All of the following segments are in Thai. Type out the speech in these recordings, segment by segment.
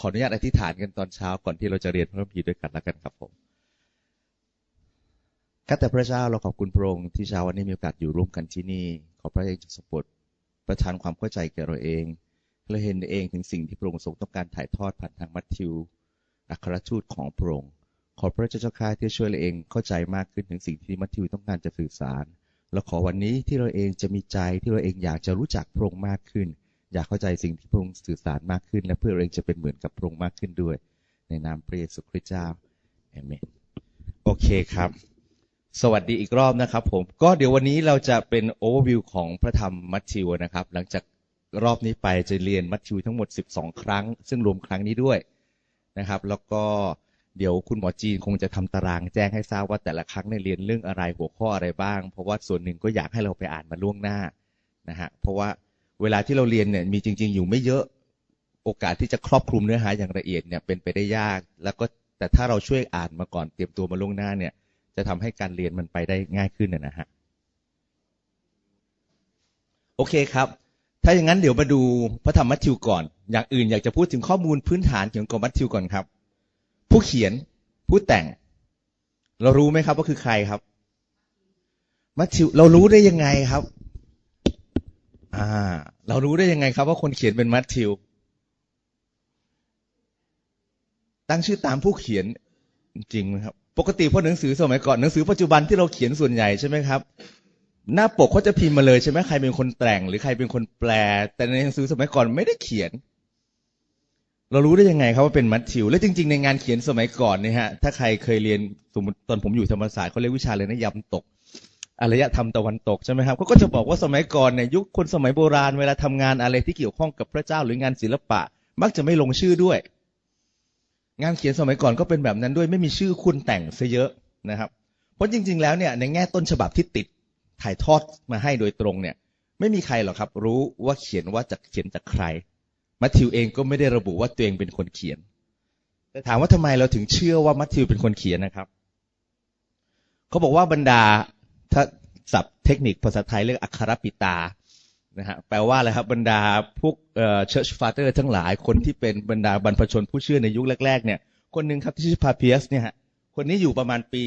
ออนุญาตอธิษฐานกันตอนเช้าก่อนที่เราจะเรียนพระคัมภีร์ด้วยกันแล้วกันครับผมข้าแต่พระเจ้าเราขอบคุณพระองค์ที่เช้าวันนี้มีโอกาสอยู่ร่วมกันที่นี่ขอพระเจ้าทรงโปรดประทานความเข้าใจแก่เราเองและเห็นเองถึงสิ่งที่พระองค์ทรงต้องการถ่ายทอดผ่านทางมัทธิวอัครทูตของพระองค์ขอพระเจ้าข้าที่ช่วยเราเองเข้าใจมากขึ้นถึงสิ่งที่มัทธิวต้องการจะสื่อสารและขอวันนี้ที่เราเองจะมีใจที่เราเองอยากจะรู้จักพระองค์มากขึ้นอยากเข้าใจสิ่งที่พระองค์สื่อสารมากขึ้นและเพื่อเราเองจะเป็นเหมือนกับพระองค์มากขึ้นด้วยในนามพระเยซูคริสต์เจ้าอาเมนโอเคครับสวัสดีอีกรอบนะครับผมก็เดี๋ยววันนี้เราจะเป็นโอเวอร์วิวของพระธรรมมัทธิวนะครับหลังจากรอบนี้ไปจะเรียนมัทธิวทั้งหมด12ครั้งซึ่งรวมครั้งนี้ด้วยนะครับแล้วก็เดี๋ยวคุณหมอจีนคงจะทำตารางแจ้งให้ทราบว่าแต่ละครั้งในเรียนเรื่องอะไรหัวข้ออะไรบ้างเพราะว่าส่วนหนึ่งก็อยากให้เราไปอ่านมาล่วงหน้านะฮะเพราะว่าเวลาที่เราเรียนเนี่ยมีจริงๆอยู่ไม่เยอะโอกาสที่จะครอบคลุมเนื้อหาอย่างละเอียดเนี่ยเป็นไปได้ยากแล้วก็แต่ถ้าเราช่วยอ่านมาก่อนเตรียมตัวมาล่วงหน้าเนี่ยจะทำให้การเรียนมันไปได้ง่ายขึ้นนะฮะโอเคครับถ้าอย่างนั้นเดี๋ยวมาดูพระธรรมมัทธิวก่อนอย่างอื่นอยากจะพูดถึงข้อมูลพื้นฐานเกี่ยวกับมัทธิวก่อนครับผู้เขียนผู้แต่งเรารู้ไหมครับว่าคือใครครับมัทธิวเรารู้ได้ยังไงครับเรารู้ได้ยังไงครับว่าคนเขียนเป็นมัทธิวตั้งชื่อตามผู้เขียนจริงไหมครับปกติพวกหนังสือสมัยก่อนหนังสือปัจจุบันที่เราเขียนส่วนใหญ่ใช่ไหมครับหน้าปกเขาจะพิมพ์มาเลยใช่ไหมใครเป็นคนแต่งหรือใครเป็นคนแปลแต่ในหนังสือสมัยก่อนไม่ได้เขียนเรารู้ได้ยังไงครับว่าเป็นมัทธิวและจริงๆในงานเขียนสมัยก่อนเนี่ยฮะถ้าใครเคยเรียนสมมติตอนผมอยู่ธรรมศาสตร์เขาเรียกวิชาเลยนะยำตกอารยธรรมตะวันตกใช่ไหมครับเขาก็จะบอกว่าสมัยก่อนเนี่ยยุคคนสมัยโบราณเวลาทำงานอะไรที่เกี่ยวข้องกับพระเจ้าหรืองานศิลปะมักจะไม่ลงชื่อด้วยงานเขียนสมัยก่อนก็เป็นแบบนั้นด้วยไม่มีชื่อคุณแต่งซะเยอะนะครับเพราะจริงๆแล้วเนี่ยในแง่ต้นฉบับที่ติดถ่ายทอดมาให้โดยตรงเนี่ยไม่มีใครหรอกครับรู้ว่าเขียนจากใครมัทธิวเองก็ไม่ได้ระบุว่าตัวเองเป็นคนเขียนแต่ถามว่าทำไมเราถึงเชื่อว่ามัทธิวเป็นคนเขียนนะครับเขาบอกว่าบรรดาถ้าศัพท์เทคนิคภาษาไทยเรียกอัครปิตานะฮะแปลว่าอะไรครับบรรดาพวกchurch father ทั้งหลายคนที่เป็นบรรดาบรรพชนผู้เชื่อในยุคแรกๆเนี่ยคนหนึ่งครับที่ชื่อพาเพียสเนี่ยฮะคนนี้อยู่ประมาณปี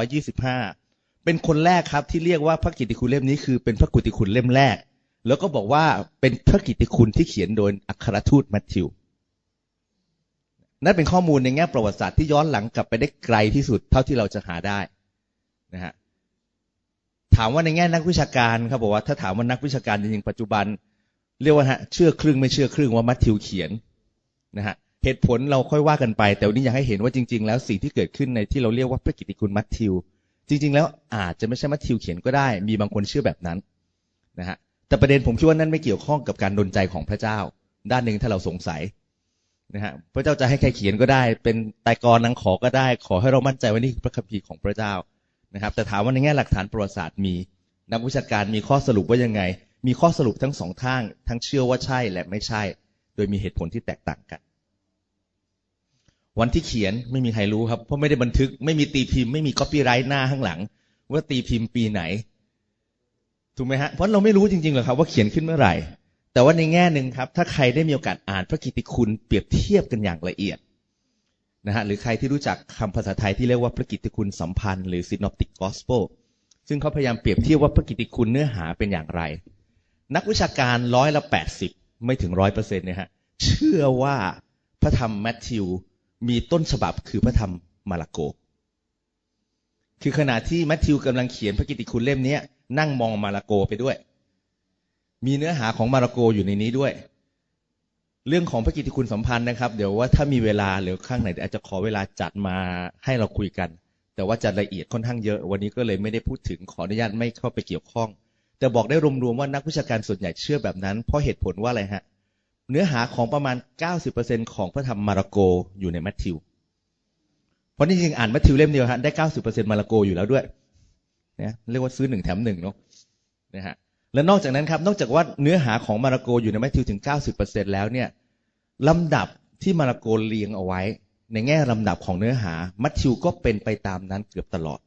125เป็นคนแรกครับที่เรียกว่าพระกิตติคุณเล่มนี้คือเป็นพระกิตติคุณเล่มแรกแล้วก็บอกว่าเป็นพระกิตติคุณที่เขียนโดยอัครทูตมัทธิวนั่นเป็นข้อมูลในแง่ประวัติศาสตร์ที่ย้อนหลังกลับไปได้ไกลที่สุดเท่าที่เราจะหาได้นะฮะถามว่าในแง่นักวิชาการครับบอกว่าถ้าถามว่านักวิชาการจริงๆปัจจุบันเรียกว่าเชื่อครึ่งไม่เชื่อครึ่งว่ามัทธิวเขียนนะฮะเหตุผลเราค่อยว่ากันไปแต่วันนี้อยากให้เห็นว่าจริงๆแล้วสิ่งที่เกิดขึ้นในที่เราเรียกว่าพระกิตติคุณมัทธิวจริงๆแล้วอาจจะไม่ใช่มัทธิวเขียนก็ได้มีบางคนเชื่อแบบนั้นนะฮะแต่ประเด็นผมคิดว่านั่นไม่เกี่ยวข้องกับการดลใจของพระเจ้าด้านหนึ่งถ้าเราสงสัยนะฮะพระเจ้าจะให้ใครเขียนก็ได้เป็นไตรกรนางขอก็ได้ขอให้เรามั่นใจว่านี่คือพระคัมภีร์ของพระเจ้านะครับแต่ถามว่าในแง่หลักฐานประวัติศาสตร์มีนักวิชาการมีข้อสรุปว่ายังไงมีข้อสรุปทั้งสองทางทั้งเชื่อว่าใช่และไม่ใช่โดยมีเหตุผลที่แตกต่างกันวันที่เขียนไม่มีใครรู้ครับเพราะไม่ได้บันทึกไม่มีตีพิมพ์ไม่มีก๊อปปี้ไรท์หน้าข้างหลังว่าตีพิมพ์ปีไหนถูกไหมฮะเพราะเราไม่รู้จริงๆหรอกครับว่าเขียนขึ้นเมื่อไหร่แต่ว่าในแง่หนึ่งครับถ้าใครได้มีโอกาสอ่านพระกิตติคุณเปรียบเทียบกันอย่างละเอียดนะฮะหรือใครที่รู้จักคำภาษาไทยที่เรียกว่าพระกิตติคุณสัมพันธ์หรือ synoptic gospel ซึ่งเขาพยายามเปรียบเทียบว่าพระกิตติคุณเนื้อหาเป็นอย่างไรนักวิชาการ80%ไม่ถึง 100% เนี่ยฮะเชื่อว่าพระธรรมมัทธิวมีต้นฉบับคือพระธรรมมาระโกคือขณะที่มัทธิวกำลังเขียนพระกิตติคุณเล่มนี้นั่งมองมาระโกไปด้วยมีเนื้อหาของมาระโกอยู่ในนี้ด้วยเรื่องของพระกิตติคุณสัมพันธ์นะครับเดี๋ยวว่าถ้ามีเวลาหรือข้างไหนอาจจะขอเวลาจัดมาให้เราคุยกันแต่ว่าจะละเอียดค่อนข้างเยอะวันนี้ก็เลยไม่ได้พูดถึงขออนุญาตไม่เข้าไปเกี่ยวข้องแต่บอกได้รวมๆว่านักวิชาการส่วนใหญ่เชื่อแบบนั้นเพราะเหตุผลว่าอะไรฮะเนื้อหาของประมาณ 90% ของพระธรรมมาระโกอยู่ในมัทธิวเพราะจริงๆอ่านมัทธิวเล่มเดียวฮะได้ 90% มาระโกอยู่แล้วด้วยนะเรียกว่าซื้อ1แถม1เนาะนะฮะและนอกจากนั้นครับนอกจากว่าเนื้อหาของมาระโกอยู่ในมัทธิวถึง 90% แล้วเนี่ยลำดับที่มาระโกเรียงเอาไว้ในแง่ลำดับของเนื้อหามัทธิวก็เป็นไปตามนั้นเกือบตลอด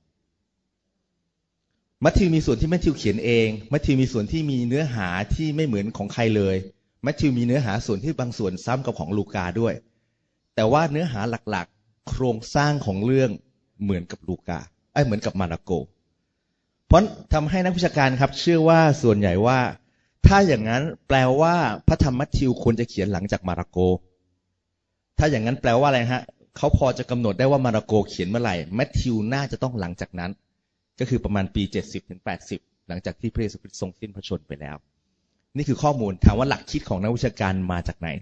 มัทธิวมีส่วนที่มัทธิวเขียนเองมัทธิวมีส่วนที่มีเนื้อหาที่ไม่เหมือนของใครเลยมัทธิวมีเนื้อหาส่วนที่บางส่วนซ้ำกับของลูกาด้วยแต่ว่าเนื้อหาหลักๆโครงสร้างของเรื่องเหมือนกับลูกาเหมือนกับมาระโกเพราะทำให้นักวิชาการครับเชื่อว่าส่วนใหญ่ว่าถ้าอย่างนั้นแปลว่าพระธรรมมัทธิวควรจะเขียนหลังจากมาระโกถ้าอย่างนั้นแปลว่าอะไรฮะเขาพอจะกำหนดได้ว่ามาระโกเขียนเมื่อไหร่มัทธิวน่าจะต้องหลังจากนั้นก็คือประมาณปี70ถึง80หลังจากที่พระเยซูคริสต์ทรงสิ้นพระชนม์ไปแล้วนี่คือข้อมูลถามว่าหลักคิดของนักวิชาการมาจากไหน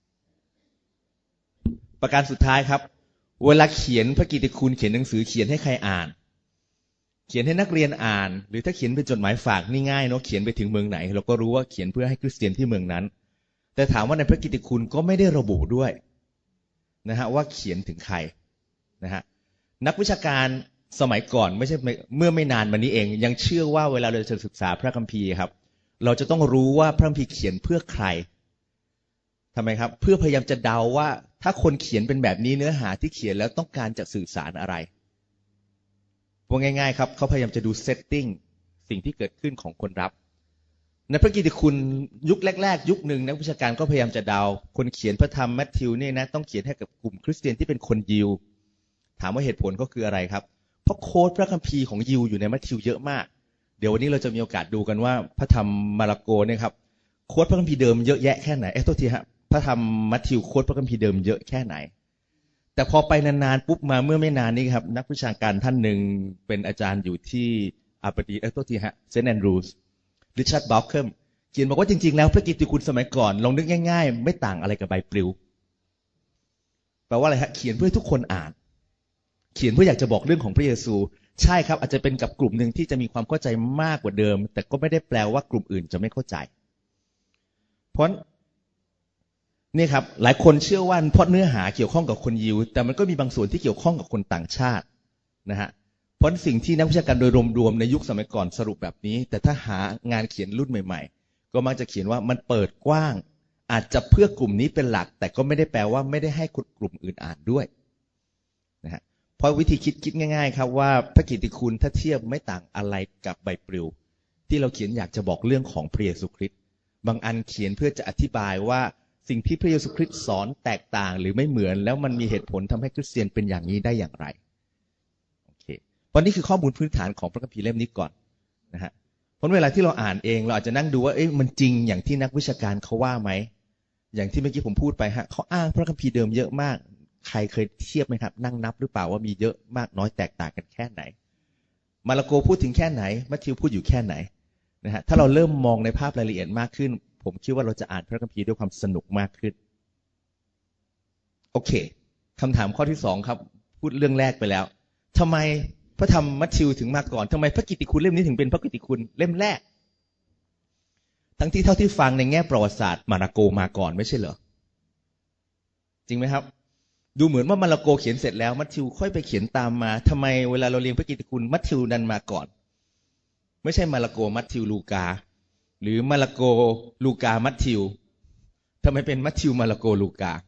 ประการสุดท้ายครับเวลาเขียนพระกิตติคุณเขียนหนังสือเขียนให้ใครอ่านเขียนให้นักเรียนอ่านหรือถ้าเขียนเป็นจดหมายฝากนี่ง่ายเนาะเขียนไปถึงเมืองไหนเราก็รู้ว่าเขียนเพื่อให้คริสเตียนที่เมืองนั้นแต่ถามว่าในพระกิตติคุณก็ไม่ได้ระบุด้วยนะฮะว่าเขียนถึงใครนะฮะนักวิชาการสมัยก่อนไม่ใช่เมื่อไม่นานมานี้เองยังเชื่อว่าเวลาเราจะศึกษาพระคัมภีร์ครับเราจะต้องรู้ว่าพระคัมภีร์เขียนเพื่อใครทำไมครับเพื่อพยายามจะเดาว่าถ้าคนเขียนเป็นแบบนี้เนื้อหาที่เขียนแล้วต้องการจะสื่อสารอะไรว่าง่ายๆครับเขาพยายามจะดูเซตติ้งสิ่งที่เกิดขึ้นของคนรับในพระกิตติคุณยุคแรกๆยุคหนึ่งนักวิชาการก็พยายามจะเดาคนเขียนพระธรรมมัทธิวเนี่ยนะต้องเขียนให้กับกลุ่มคริสเตียนที่เป็นคนยิวถามว่าเหตุผลก็คืออะไรครับเพราะโค้ดพระคัมภีร์ของยิวอยู่ในมัทธิวเยอะมากเดี๋ยววันนี้เราจะมีโอกาสดูกันว่าพระธรรมมาระโกเนี่ยครับโค้ดพระคัมภีร์เดิมเยอะแยะแค่ไหนโทษทีฮะพระธรรมมัทธิวโค้ดพระคัมภีร์เดิมเยอะแค่ไหนแต่พอไปนานๆปุ๊บมาเมื่อไม่นานนี้ครับนักวิชาการท่านหนึ่งเป็นอาจารย์อยู่ที่อาบดีโทษทีฮะเซนต์แอนดรูสริชาร์ดบัลเคิมเขียนบอกว่าจริงๆแล้วพระกิตติคุณสมัยก่อนลองนึกง่ายๆไม่ต่างอะไรกับใบปลิวแปลว่าอะไรฮะเขียนเพื่อให้ทุกคนอ่านเขียนเพื่ออยากจะบอกเรื่องของพระเยซูใช่ครับอาจจะเป็นกับกลุ่มหนึ่งที่จะมีความเข้าใจมากกว่าเดิมแต่ก็ไม่ได้แปลว่ากลุ่มอื่นจะไม่เข้าใจเพราะนี่ครับหลายคนเชื่อว่าเพราะเนื้อหาเกี่ยวข้องกับคนยิวแต่มันก็มีบางส่วนที่เกี่ยวข้องกับคนต่างชาตินะฮะเพราะสิ่งที่นักวิชาการโดยรวมๆในยุคสมัยก่อนสรุปแบบนี้แต่ถ้าหางานเขียนรุ่นใหม่ๆก็มักจะเขียนว่ามันเปิดกว้างอาจจะเพื่อกลุ่มนี้เป็นหลักแต่ก็ไม่ได้แปลว่าไม่ได้ให้คนกลุ่มอื่นอ่านด้วยนะฮะเพราะวิธีคิดง่ายๆครับว่าพระกิตติคุณถ้าเทียบไม่ต่างอะไรกับใบปลิวที่เราเขียนอยากจะบอกเรื่องของพระเยซูคริสต์บางอันเขียนเพื่อจะอธิบายว่าสิ่งที่พระเยซูคริสต์สอนแตกต่างหรือไม่เหมือนแล้วมันมีเหตุผลทำให้คริสเตียนเป็นอย่างนี้ได้อย่างไรโอเคเพราะนี่คือข้อมูลพื้นฐานของพระคัมภีร์เล่มนี้ก่อนนะฮะเพราะเวลาที่เราอ่านเองเราอาจจะนั่งดูว่ามันจริงอย่างที่นักวิชาการเขาว่าไหมอย่างที่เมื่อกี้ผมพูดไปฮะเขาอ้างพระคัมภีร์เดิมเยอะมากใครเคยเทียบไหมครับนั่งนับหรือเปล่าว่ามีเยอะมากน้อยแตกต่างกันแค่ไหนมาระโกพูดถึงแค่ไหนมัทธิวพูดอยู่แค่ไหนนะฮะถ้าเราเริ่มมองในภาพรายละเอียดมากขึ้นผมคิดว่าเราจะอ่านพระคัมภีร์ด้วยความสนุกมากขึ้นโอเคคำถามข้อที่2ครับพูดเรื่องแรกไปแล้วทำไมพระธรรมมัทธิวถึงมาก่อนทำไมพระกิตติคุณเล่มนี้ถึงเป็นพระกิตติคุณเล่มแรกทั้งที่เท่าที่ฟังในแง่ประวัติศาสตร์มาระโกมาก่อนไม่ใช่เหรอจริงไหมครับดูเหมือนว่ามาระโกเขียนเสร็จแล้วมัทธิวค่อยไปเขียนตามมาทำไมเวลาเราเรียนพระกิตติคุณมัทธิวดันมาก่อนไม่ใช่มาระโกมัทธิวลูกาหรือมาระโกลูกามัทธิวทำไมเป็นมัทธิวมาระโกลูกา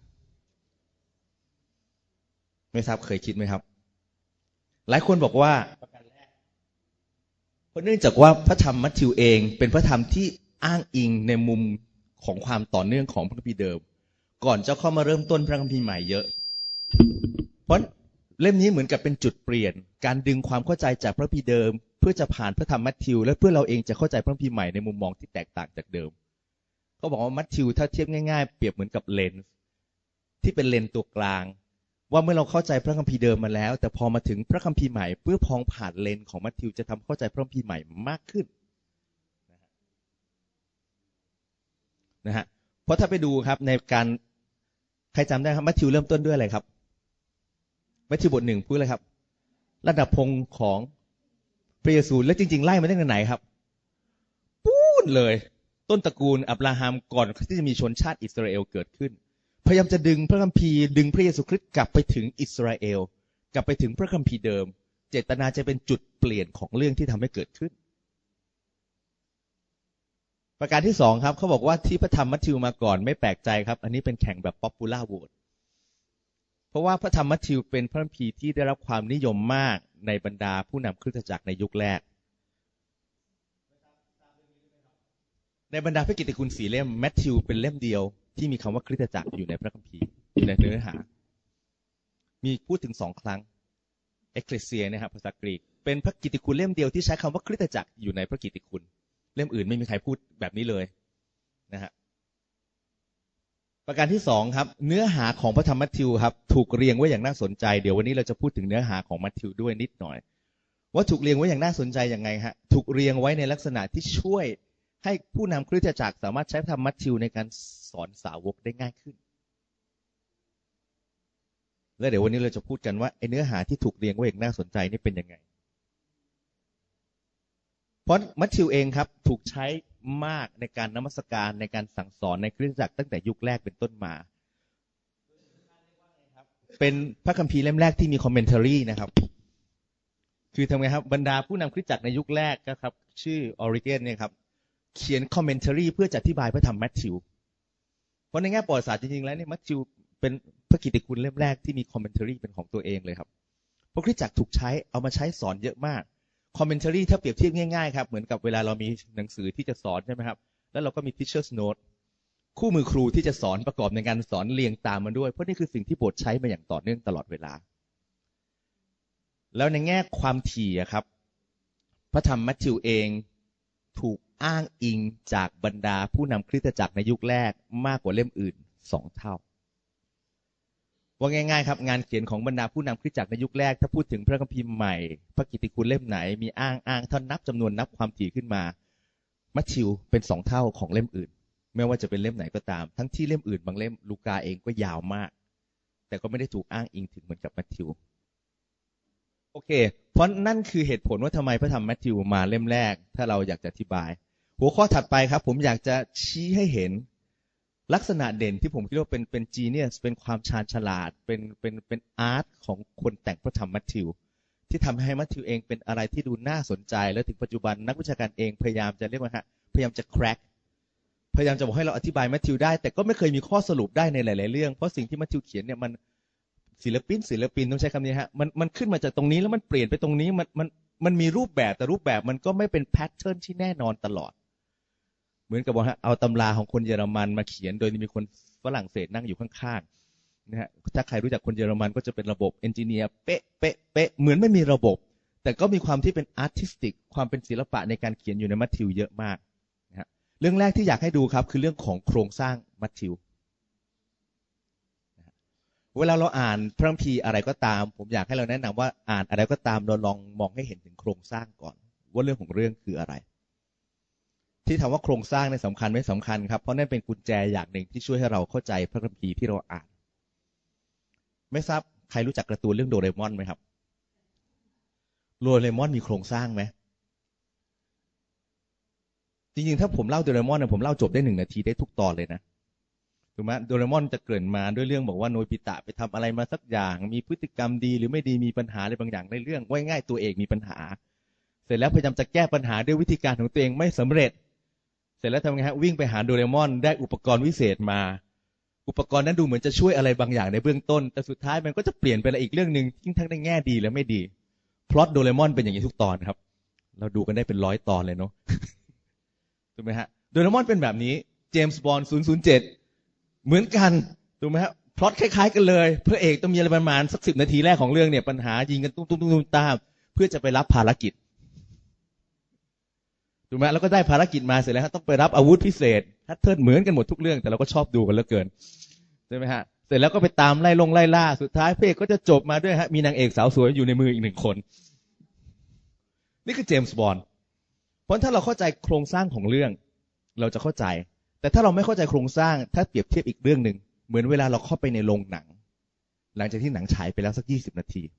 ไม่ทราบเคยคิดไหมครับหลายคนบอกว่าเพราะเนื่องจากว่าพระธรรมมัทธิวเองเป็นพระธรรมที่อ้างอิงในมุมของความต่อเนื่องของพระคัมภีร์เดิมก่อนจะเข้ามาเริ่มต้นพระคัมภีร์ใหม่เยอะเพราะเล่มนี้เหมือนกับเป็นจุดเปลี่ยนการดึงความเข้าใจจากพระคัมภีร์เดิมเพื่อจะผ่านพระธรรมมัทธิวและเพื่อเราเองจะเข้าใจพระคัมภีร์ใหม่ในมุมมองที่แตกต่างจากเดิมเขาบอกว่ามัทธิวถ้าเทียบง่ายๆเปรียบเหมือนกับเลนส์ที่เป็นเลนส์ตัวกลางว่าเมื่อเราเข้าใจพระคัมภีร์เดิมมาแล้วแต่พอมาถึงพระคัมภีร์ใหม่เพื่อพองผ่านเลนส์ของมัทธิวจะทำเข้าใจพระคัมภีร์ใหม่มากขึ้นนะฮะเพราะถ้าไปดูครับในการใครจำได้ครับมัทธิวเริ่มต้นด้วยอะไรครับมัทธิวบท 1พูดเลยครับระดับพงศ์ของพระเยซูและจริงๆไล่มาตั้งแต่ไหนครับปู๊ดเลยต้นตระกูลอับราฮัมก่อนที่จะมีชนชาติอิสราเอลเกิดขึ้นพยายามจะดึงพระคัมภีร์ดึงพระเยซูคริสต์กลับไปถึงอิสราเอลกลับไปถึงพระคัมภีร์เดิมเจตนาจะเป็นจุดเปลี่ยนของเรื่องที่ทำให้เกิดขึ้นประการที่2ครับเขาบอกว่าที่พระธรรมมัทธิวมาก่อนไม่แปลกใจครับอันนี้เป็นแข่งแบบป๊อปปูล่าโหวตเพราะว่าพระธรรมมัทธิวเป็นพระคัมภีร์ที่ได้รับความนิยมมากในบรรดาผู้นำคริสตจักรในยุคแรกในบรรดาพระกิตติคุณ4 เล่มมัทธิวเป็นเล่มเดียวที่มีคำว่าคริสตจักรอยู่ในพระคัมภีร์อยู่ในเนื้อหามีพูดถึง2 ครั้ง ecclesia นะครับภาษากรีกเป็นพระกิตติคุณเล่มเดียวที่ใช้คำว่าคริสตจักรอยู่ในพระกิตติคุณเล่มอื่นไม่มีใครพูดแบบนี้เลยนะฮะประการที่2ครับเนื้อหาของพระธรรมมัทธิวครับถูกเรียงไว้อย่างน่าสนใจเดี๋ยววันนี้เราจะพูดถึงเนื้อหาของมัทธิวด้วยนิดหน่อยว่าถูกเรียงไว้อย่างน่าสนใจยังไงฮะถูกเรียงไว้ในลักษณะที่ช่วยให้ผู้นำคริสตจักรสามารถใช้พระธรรมมัทธิวในการสอนสาวกได้ง่ายขึ้นและเดี๋ยววันนี้เราจะพูดกันว่าไอ้เนื้อหาที่ถูกเรียงไว้อย่างน่าสนใจนี่เป็นยังไงเพราะมัทธิวเองครับถูกใช้มากในการนมัสการในการสั่งสอนในคริสตจักรตั้งแต่ยุคแรกเป็นต้นมาเป็นพระคัมภีร์เล่มแรกที่มีคอมเมนต์รีนะครับคือทำไงครับบรรดาผู้นำคริสตจักรในยุคแรกก็ครับชื่อออริเกนเนี่ยครับเขียนคอมเมนต์รีเพื่อจะอธิบายพระธรรมมัทธิวเพราะในแง่ประวัติศาสตร์จริงๆแล้วเนี่ยมัทธิวเป็นพระกิตติคุณเล่มแรกที่มีคอมเมนต์รีเป็นของตัวเองเลยครับเพราะคริสตจักรถูกใช้เอามาใช้สอนเยอะมากคอมเมนต์รีถ้าเปรียบเทียบง่ายๆครับเหมือนกับเวลาเรามีหนังสือที่จะสอนใช่ไหมครับแล้วเราก็มี teacher's note คู่มือครูที่จะสอนประกอบในการสอนเรียงตามมันด้วยเพราะนี่คือสิ่งที่โบสถ์ใช้มาอย่างต่อเนื่องตลอดเวลาแล้วในแง่ความถี่ครับพระธรรมมัทธิวเองถูกอ้างอิงจากบรรดาผู้นำคริสตจักรในยุคแรกมากกว่าเล่มอื่น2 เท่าว่าง่ายๆครับงานเขียนของบรรดาผู้นำคริสตจักรในยุคแรกถ้าพูดถึงพระคัมภีร์ใหม่พระกิตติคุณเล่มไหนมีอ้างเท่านับจำนวนนับความถี่ขึ้นมามัทธิวเป็น2 เท่าของเล่มอื่นไม่ว่าจะเป็นเล่มไหนก็ตามทั้งที่เล่มอื่นบางเล่มลูกาเองก็ยาวมากแต่ก็ไม่ได้ถูกอ้างอิงถึงเหมือนกับมัทธิวโอเคเพราะนั่นคือเหตุผลว่าทำไมพระธรรมมัทธิวมาเล่มแรกถ้าเราอยากจะอธิบายหัวข้อถัดไปครับผมอยากจะชี้ให้เห็นลักษณะเด่นที่ผมคิดว่าเป็นจีเนียสเป็นความชาญฉลาดเป็นอาร์ตของคนแต่งพระธรรมมัทธิวที่ทำให้มัทธิวเองเป็นอะไรที่ดูน่าสนใจและถึงปัจจุบันนักวิชาการเองพยายามจะเรียกว่าพยายามจะแคร็กพยายามจะบอกให้เราอธิบายมัทธิวได้แต่ก็ไม่เคยมีข้อสรุปได้ในหลายๆเรื่องเพราะสิ่งที่มัทธิวเขียนเนี่ยมันศิลปินต้องใช้คำนี้มันขึ้นมาจากตรงนี้แล้วมันเปลี่ยนไปตรงนี้มันมีรูปแบบแต่รูปแบบมันก็ไม่เป็นแพทเทิร์นที่แน่นอนตลอดเหมือนกับว่าเอาตำราของคนเยอรมันมาเขียนโดยมีคนฝรั่งเศสนั่งอยู่ข้างๆนะฮะถ้าใครรู้จักคนเยอรมันก็จะเป็นระบบเอนจิเนียร์เป๊ะเหมือนไม่มีระบบแต่ก็มีความที่เป็นอาร์ติสติกความเป็นศิลปะในการเขียนอยู่ในมัทธิวเยอะมากนะฮะเรื่องแรกที่อยากให้ดูครับคือเรื่องของโครงสร้างมัทธิวเวลาเราอ่านพระคัมภีร์อะไรก็ตามผมอยากให้เราแนะนำว่าอ่านอะไรก็ตามเราลองมองให้เห็นถึงโครงสร้างก่อนว่าเรื่องของเรื่องคืออะไรที่ถามว่าโครงสร้างในสำคัญไม่สำคัญครับเพราะนั่นเป็นกุญแจอย่างหนึ่งที่ช่วยให้เราเข้าใจพระคัมภีร์ที่เราอ่านไม่ทราบใครรู้จักการ์ตูนเรื่องโดเรมอนไหมครับโดเรมอนมีโครงสร้างไหมจริงๆถ้าผมเล่าโดเรมอนเนี่ยผมเล่าจบได้1 นาทีได้ทุกตอนเลยนะถูกไหมโดเรมอนจะเกริ่นมาด้วยเรื่องบอกว่าโนบิตะไปทำอะไรมาสักอย่างมีพฤติกรรมดีหรือไม่ดีมีปัญหาอะไรบางอย่างในเรื่องว่าง่ายตัวเอกมีปัญหาเสร็จแล้วพยายามจะแก้ปัญหาด้วยวิธีการของตัวเองไม่สำเร็จเสร็จแล้วทำไงฮะวิ่งไปหาโดเรมอนได้อุปกรณ์วิเศษมาอุปกรณ์นั้นดูเหมือนจะช่วยอะไรบางอย่างในเบื้องต้นแต่สุดท้ายมันก็จะเปลี่ยนไปอีกเรื่องนึงทั้งในแง่ดีและไม่ดีพล็อตโดเรมอนเป็นอย่างนี้ทุกตอนครับเราดูกันได้เป็น100 ตอนเลยเนาะถูกไหมฮะโดเรมอนเป็นแบบนี้เจมส์บอนด์007เหมือนกันถูกไหมฮะพล็อตคล้ายๆกันเลยพระเอกต้องมีอะไรประมาณสัก10 นาทีแรกของเรื่องเนี่ยปัญหายิงกันตุ้มตามเพื่อจะไปรับภารกิจถูกไหมแล้วก็ได้ภารกิจมาเสร็จแล้วต้องไปรับอาวุธพิเศษแพทเทิร์นเหมือนกันหมดทุกเรื่องแต่เราก็ชอบดูกันเหลือเกินใช่ไหมฮะเสร็จแล้วก็ไปตามไล่ล่าสุดท้ายพระเอกก็จะจบมาด้วยมีนางเอกสาวสวยอยู่ในมืออีก1 คนนี่คือเจมส์บอนด์เพราะถ้าเราเข้าใจโครงสร้างของเรื่องเราจะเข้าใจแต่ถ้าเราไม่เข้าใจโครงสร้างถ้าเปรียบเทียบอีกเรื่องนึงเหมือนเวลาเราเข้าไปในโรงหนังหลังจากที่หนังฉายไปแล้วสัก20 นาที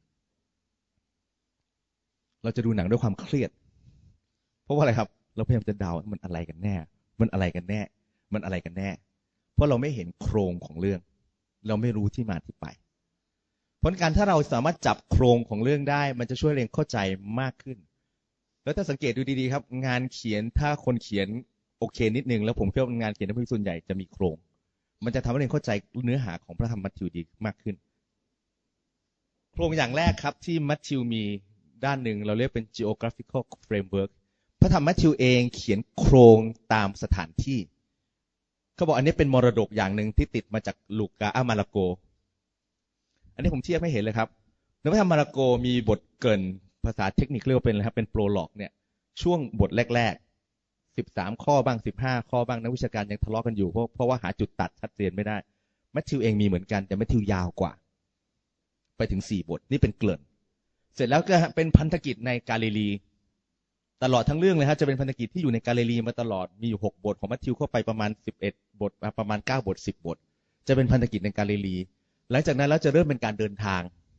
เราจะดูหนังด้วยความเครียดเพราะว่าอะไรครับเราพยายามจะเดามันอะไรกันแน่มันอะไรกันแน่มันอะไรกันแน่เพราะเราไม่เห็นโครงของเรื่องเราไม่รู้ที่มาที่ไปเพราะการถ้าเราสามารถจับโครงของเรื่องได้มันจะช่วยเรียนเข้าใจมากขึ้นแล้วถ้าสังเกตดูดีๆครับงานเขียนถ้าคนเขียนโอเคนิดนึงแล้วผมเชื่อว่างานเขียนในส่วนใหญ่จะมีโครงมันจะทำให้เรียนเข้าใจเนื้อหาของพระธรรมมัทธิวดีมากขึ้นโครงอย่างแรกครับที่มัทธิวมีด้านหนึ่งเราเรียกเป็น geographical framework พระธรรมมัทธิวเองเขียนโครงตามสถานที่เขาบอกอันนี้เป็นมรดกอย่างหนึ่งที่ติดมาจากลูกามาระโกอันนี้ผมเทียบให้เห็นเลยครับในพระธรรมมาระโกมีบทเกริ่นภาษาเทคนิคเรียกว่าเป็นอะไรครับเป็นโปรล็อกเนี่ยช่วงบทแรกๆ13 ข้อบ้าง15 ข้อบ้างนักวิชาการยังทะเลาะกันอยู่เพราะว่าหาจุดตัดชัดเจนไม่ได้มัทธิวเองมีเหมือนกันแต่มัทธิวยาวกว่าไปถึง4 บทนี่เป็นเกริ่นเสร็จแล้วก็เป็นพันธกิจในกาลิลีตลอดทั้งเรื่องเลยครับจะเป็นพันธกิจที่อยู่ในกาลิลีมาตลอดมีอยู่6 บทของมัทธิวเข้าไปประมาณ11 บทประมาณ9 บท10 บทจะเป็นพันธกิจในกาลิลีหลังจากนั้นแล้วจะเริ่มเป็นการเดินทาง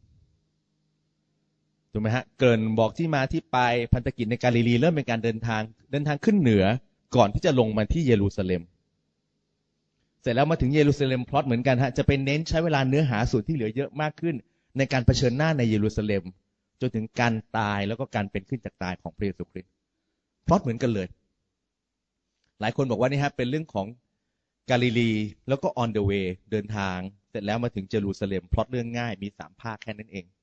ถูกไหมฮะเกริ่นบอกที่มาที่ไปพันธกิจในกาลิลีเริ่มเป็นการเดินทางขึ้นเหนือก่อนที่จะลงมาที่เยรูซาเล็มเสร็จแล้วมาถึงเยรูซาเล็มพล็อตเหมือนกันฮะจะเป็นเน้นใช้เวลาเนื้อหาส่วนที่เหลือเยอะมากขึ้นในการเผชิญหน้าในเยรูซาเล็มจนถึงการตายแล้วก็การเป็นขึ้นจากตายของพระเยซูคริสต์พล็อตเหมือนกันเลยหลายคนบอกว่านี่ฮะเป็นเรื่องของกาลิลีแล้วก็ on the way เดินทางเสร็จแล้วมาถึงเยรูซาเล็มพล็อตเรื่องง่ายมี3 ภาคแค่นั้นเอง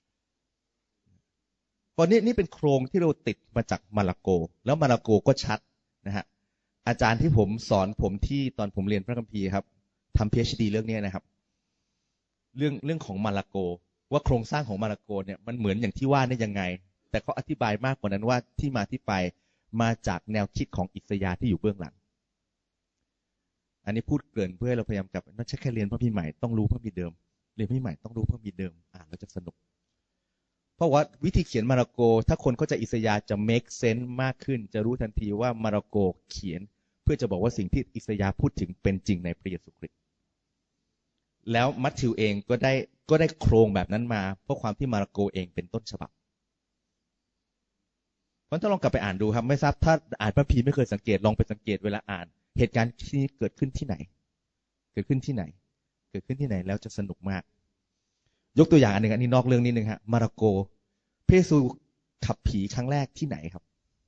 ตอนนี้นี่เป็นโครงที่เราติดมาจากมาระโกแล้วมาระโกก็ชัดนะฮะอาจารย์ที่ผมสอนผมที่ตอนผมเรียนพระคัมภีร์ครับทำ PhD เรื่องนี้นะครับเรื่องของมาระโกว่าโครงสร้างของมาระโกเนี่ยมันเหมือนอย่างที่ว่าได้ยังไงแต่เขาอธิบายมากกว่านั้นว่าที่มาที่ไปมาจากแนวคิดของอิสยาห์ที่อยู่เบื้องหลังอันนี้พูดเกริ่นเพื่อให้เราพยายามกลับไม่ใช่แค่เรียนพระคัมภีร์ใหม่ต้องรู้พระคัมภีร์เดิมเรียนพระคัมภีร์ใหม่ต้องรู้พระคัมภีร์เดิมอ่านแล้วจะสนุกเพราะว่าวิธีเขียนมาระโกถ้าคนเข้าใจอิสยาห์จะ make sense มากขึ้นจะรู้ทันทีว่ามาระโกเขียนเพื่อจะบอกว่าสิ่งที่อิสยาห์พูดถึงเป็นจริงในพระเยซูคริสต์แล้วมัทธิวเองก็ได้โครงแบบนั้นมาเพราะความที่มาระโกเองเป็นต้นฉบับเพราะถ้าลองกลับไปอ่านดูครับไม่ทราบถ้าอ่านพระคัมภีร์ไม่เคยสังเกตลองไปสังเกตเวลาอ่านเหตุการณ์ที่เกิดขึ้นที่ไหนเกิดขึ้นที่ไหนเกิดขึ้นที่ไหนแล้วจะสนุกมากยกตัวอย่างอันหนึ่งอันนี้นอกเรื่องนิดนึงฮะมาระโกพระเยซูขับผีครั้งแรกที่ไหนครับ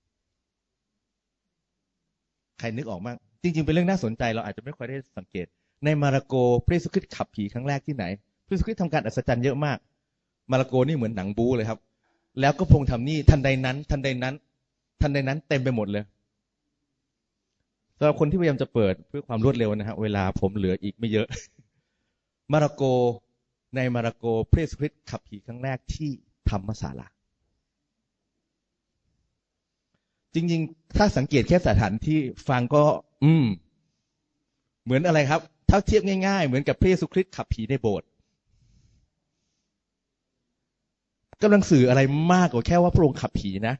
ใครนึกออกบ้างจริงๆเป็นเรื่องน่าสนใจเราอาจจะไม่ค่อยได้สังเกตในมาระโกพระเยซูคริสต์ขับผีครั้งแรกที่ไหนพระเยซูคริสต์ทำการอัศจรรย์เยอะมากมาระโกนี่เหมือนหนังบู๊เลยครับแล้วก็พระองค์ทำนี่ทันใดนั้นเต็มไปหมดเลยสำหรับคนที่พยายามจะเปิดเพื่อความรวดเร็วนะฮะเวลาผมเหลืออีกไม่เยอะมาระโกในมาระโกพระเยซูคริสต์ขับผีครั้งแรกที่ธรรมศาลาจริงๆถ้าสังเกตแค่สถานที่ฟังก็เหมือนอะไรครับถ้าเทียบง่ายๆเหมือนกับพระเยซูคริสต์ขับผีในโบสถ์กำลังสื่ออะไรมากกว่าแค่ว่าพระองค์ขับผีนะ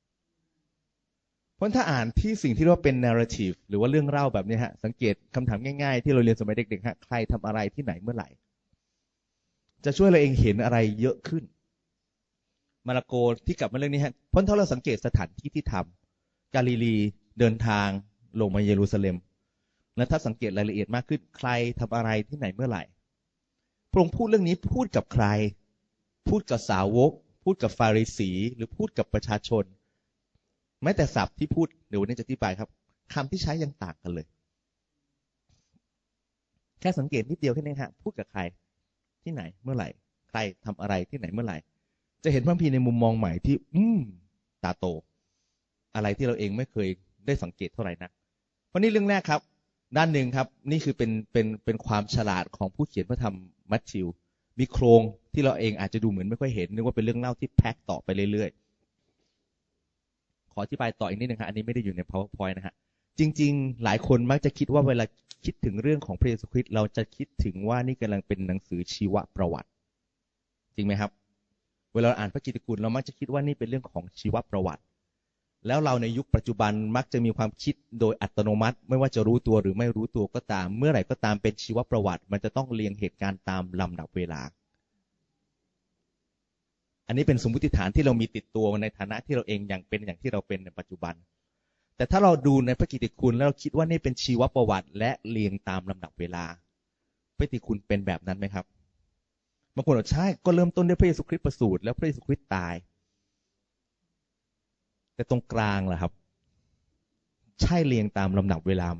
เพราะถ้าอ่านที่สิ่งที่เรียกว่าเป็น narrative หรือว่าเรื่องเล่าแบบนี้ฮะสังเกตคำถามง่ายๆที่เราเรียนสมัยเด็กๆฮะใครทำอะไรที่ไหนเมื่อไหร่จะช่วยเราเองเห็นอะไรเยอะขึ้นมาระโกที่กลับมาเรื่องนี้ฮะเพราะถ้าเราสังเกตสถานที่ที่ทำกาลิลีเดินทางลงมาเยรูซาเล็มและถ้าสังเกตรายละเอียดมากขึ้นใครทำอะไรที่ไหนเมื่อไหร่พระองค์พูดเรื่องนี้พูดกับใครพูดกับสาวกพูดกับฟาริสีหรือพูดกับประชาชนแม้แต่ศัพท์ที่พูดเดี๋ยววันนี้จะอธิบายครับคำที่ใช้ยังต่างกันเลยแค่สังเกตนิดเดียวแค่นี้ฮะพูดกับใครที่ไหนเมื่อไหร่ใครทำอะไรที่ไหนเมื่อไหร่จะเห็นพระคัมภีร์ในมุมมองใหม่ที่ตาโตอะไรที่เราเองไม่เคยได้สังเกตเท่าไหร่นักเพราะนี่เรื่องแรกครับด้านหนึ่งครับนี่คือเป็นความฉลาดของผู้เขียนพระธรรมมัทธิวมีโครงที่เราเองอาจจะดูเหมือนไม่ค่อยเห็นนึกว่าเป็นเรื่องเล่าที่แพ็คต่อไปเรื่อยๆขออธิบายต่ออีกนิดนึงครับอันนี้ไม่ได้อยู่ใน PowerPoint นะฮะจริงๆหลายคนมักจะคิดว่าเวลาคิดถึงเรื่องของพระเยซูคริสต์เราจะคิดถึงว่านี่กำลังเป็นหนังสือชีวประวัติจริงไหมครับเวลาอ่านพระกิตติคุณเรามักจะคิดว่านี่เป็นเรื่องของชีวประวัติแล้วเราในยุคปัจจุบันมักจะมีความคิดโดยอัตโนมัติไม่ว่าจะรู้ตัวหรือไม่รู้ตัวก็ตามเมื่อไหร่ก็ตามเป็นชีวประวัติมันจะต้องเรียงเหตุการณ์ตามลำดับเวลาอันนี้เป็นสมมติฐานที่เรามีติดตัวในฐานะที่เราเองอย่างเป็นอย่างที่เราเป็นในปัจจุบันแต่ถ้าเราดูในพระกิตติคุณแล้วเราคิดว่านี่เป็นชีวประวัติและเรียงตามลำดับเวลาพระกิตติคุณเป็นแบบนั้นไหมครับบางคนบอกใช่ก็เริ่มต้นด้วยพระเยซูคริสต์ประสูติแล้วพระเยซูคริสต์ตายแต่ตรงกลางล่ะครับใช่เรียงตามลำดับเวลาไหม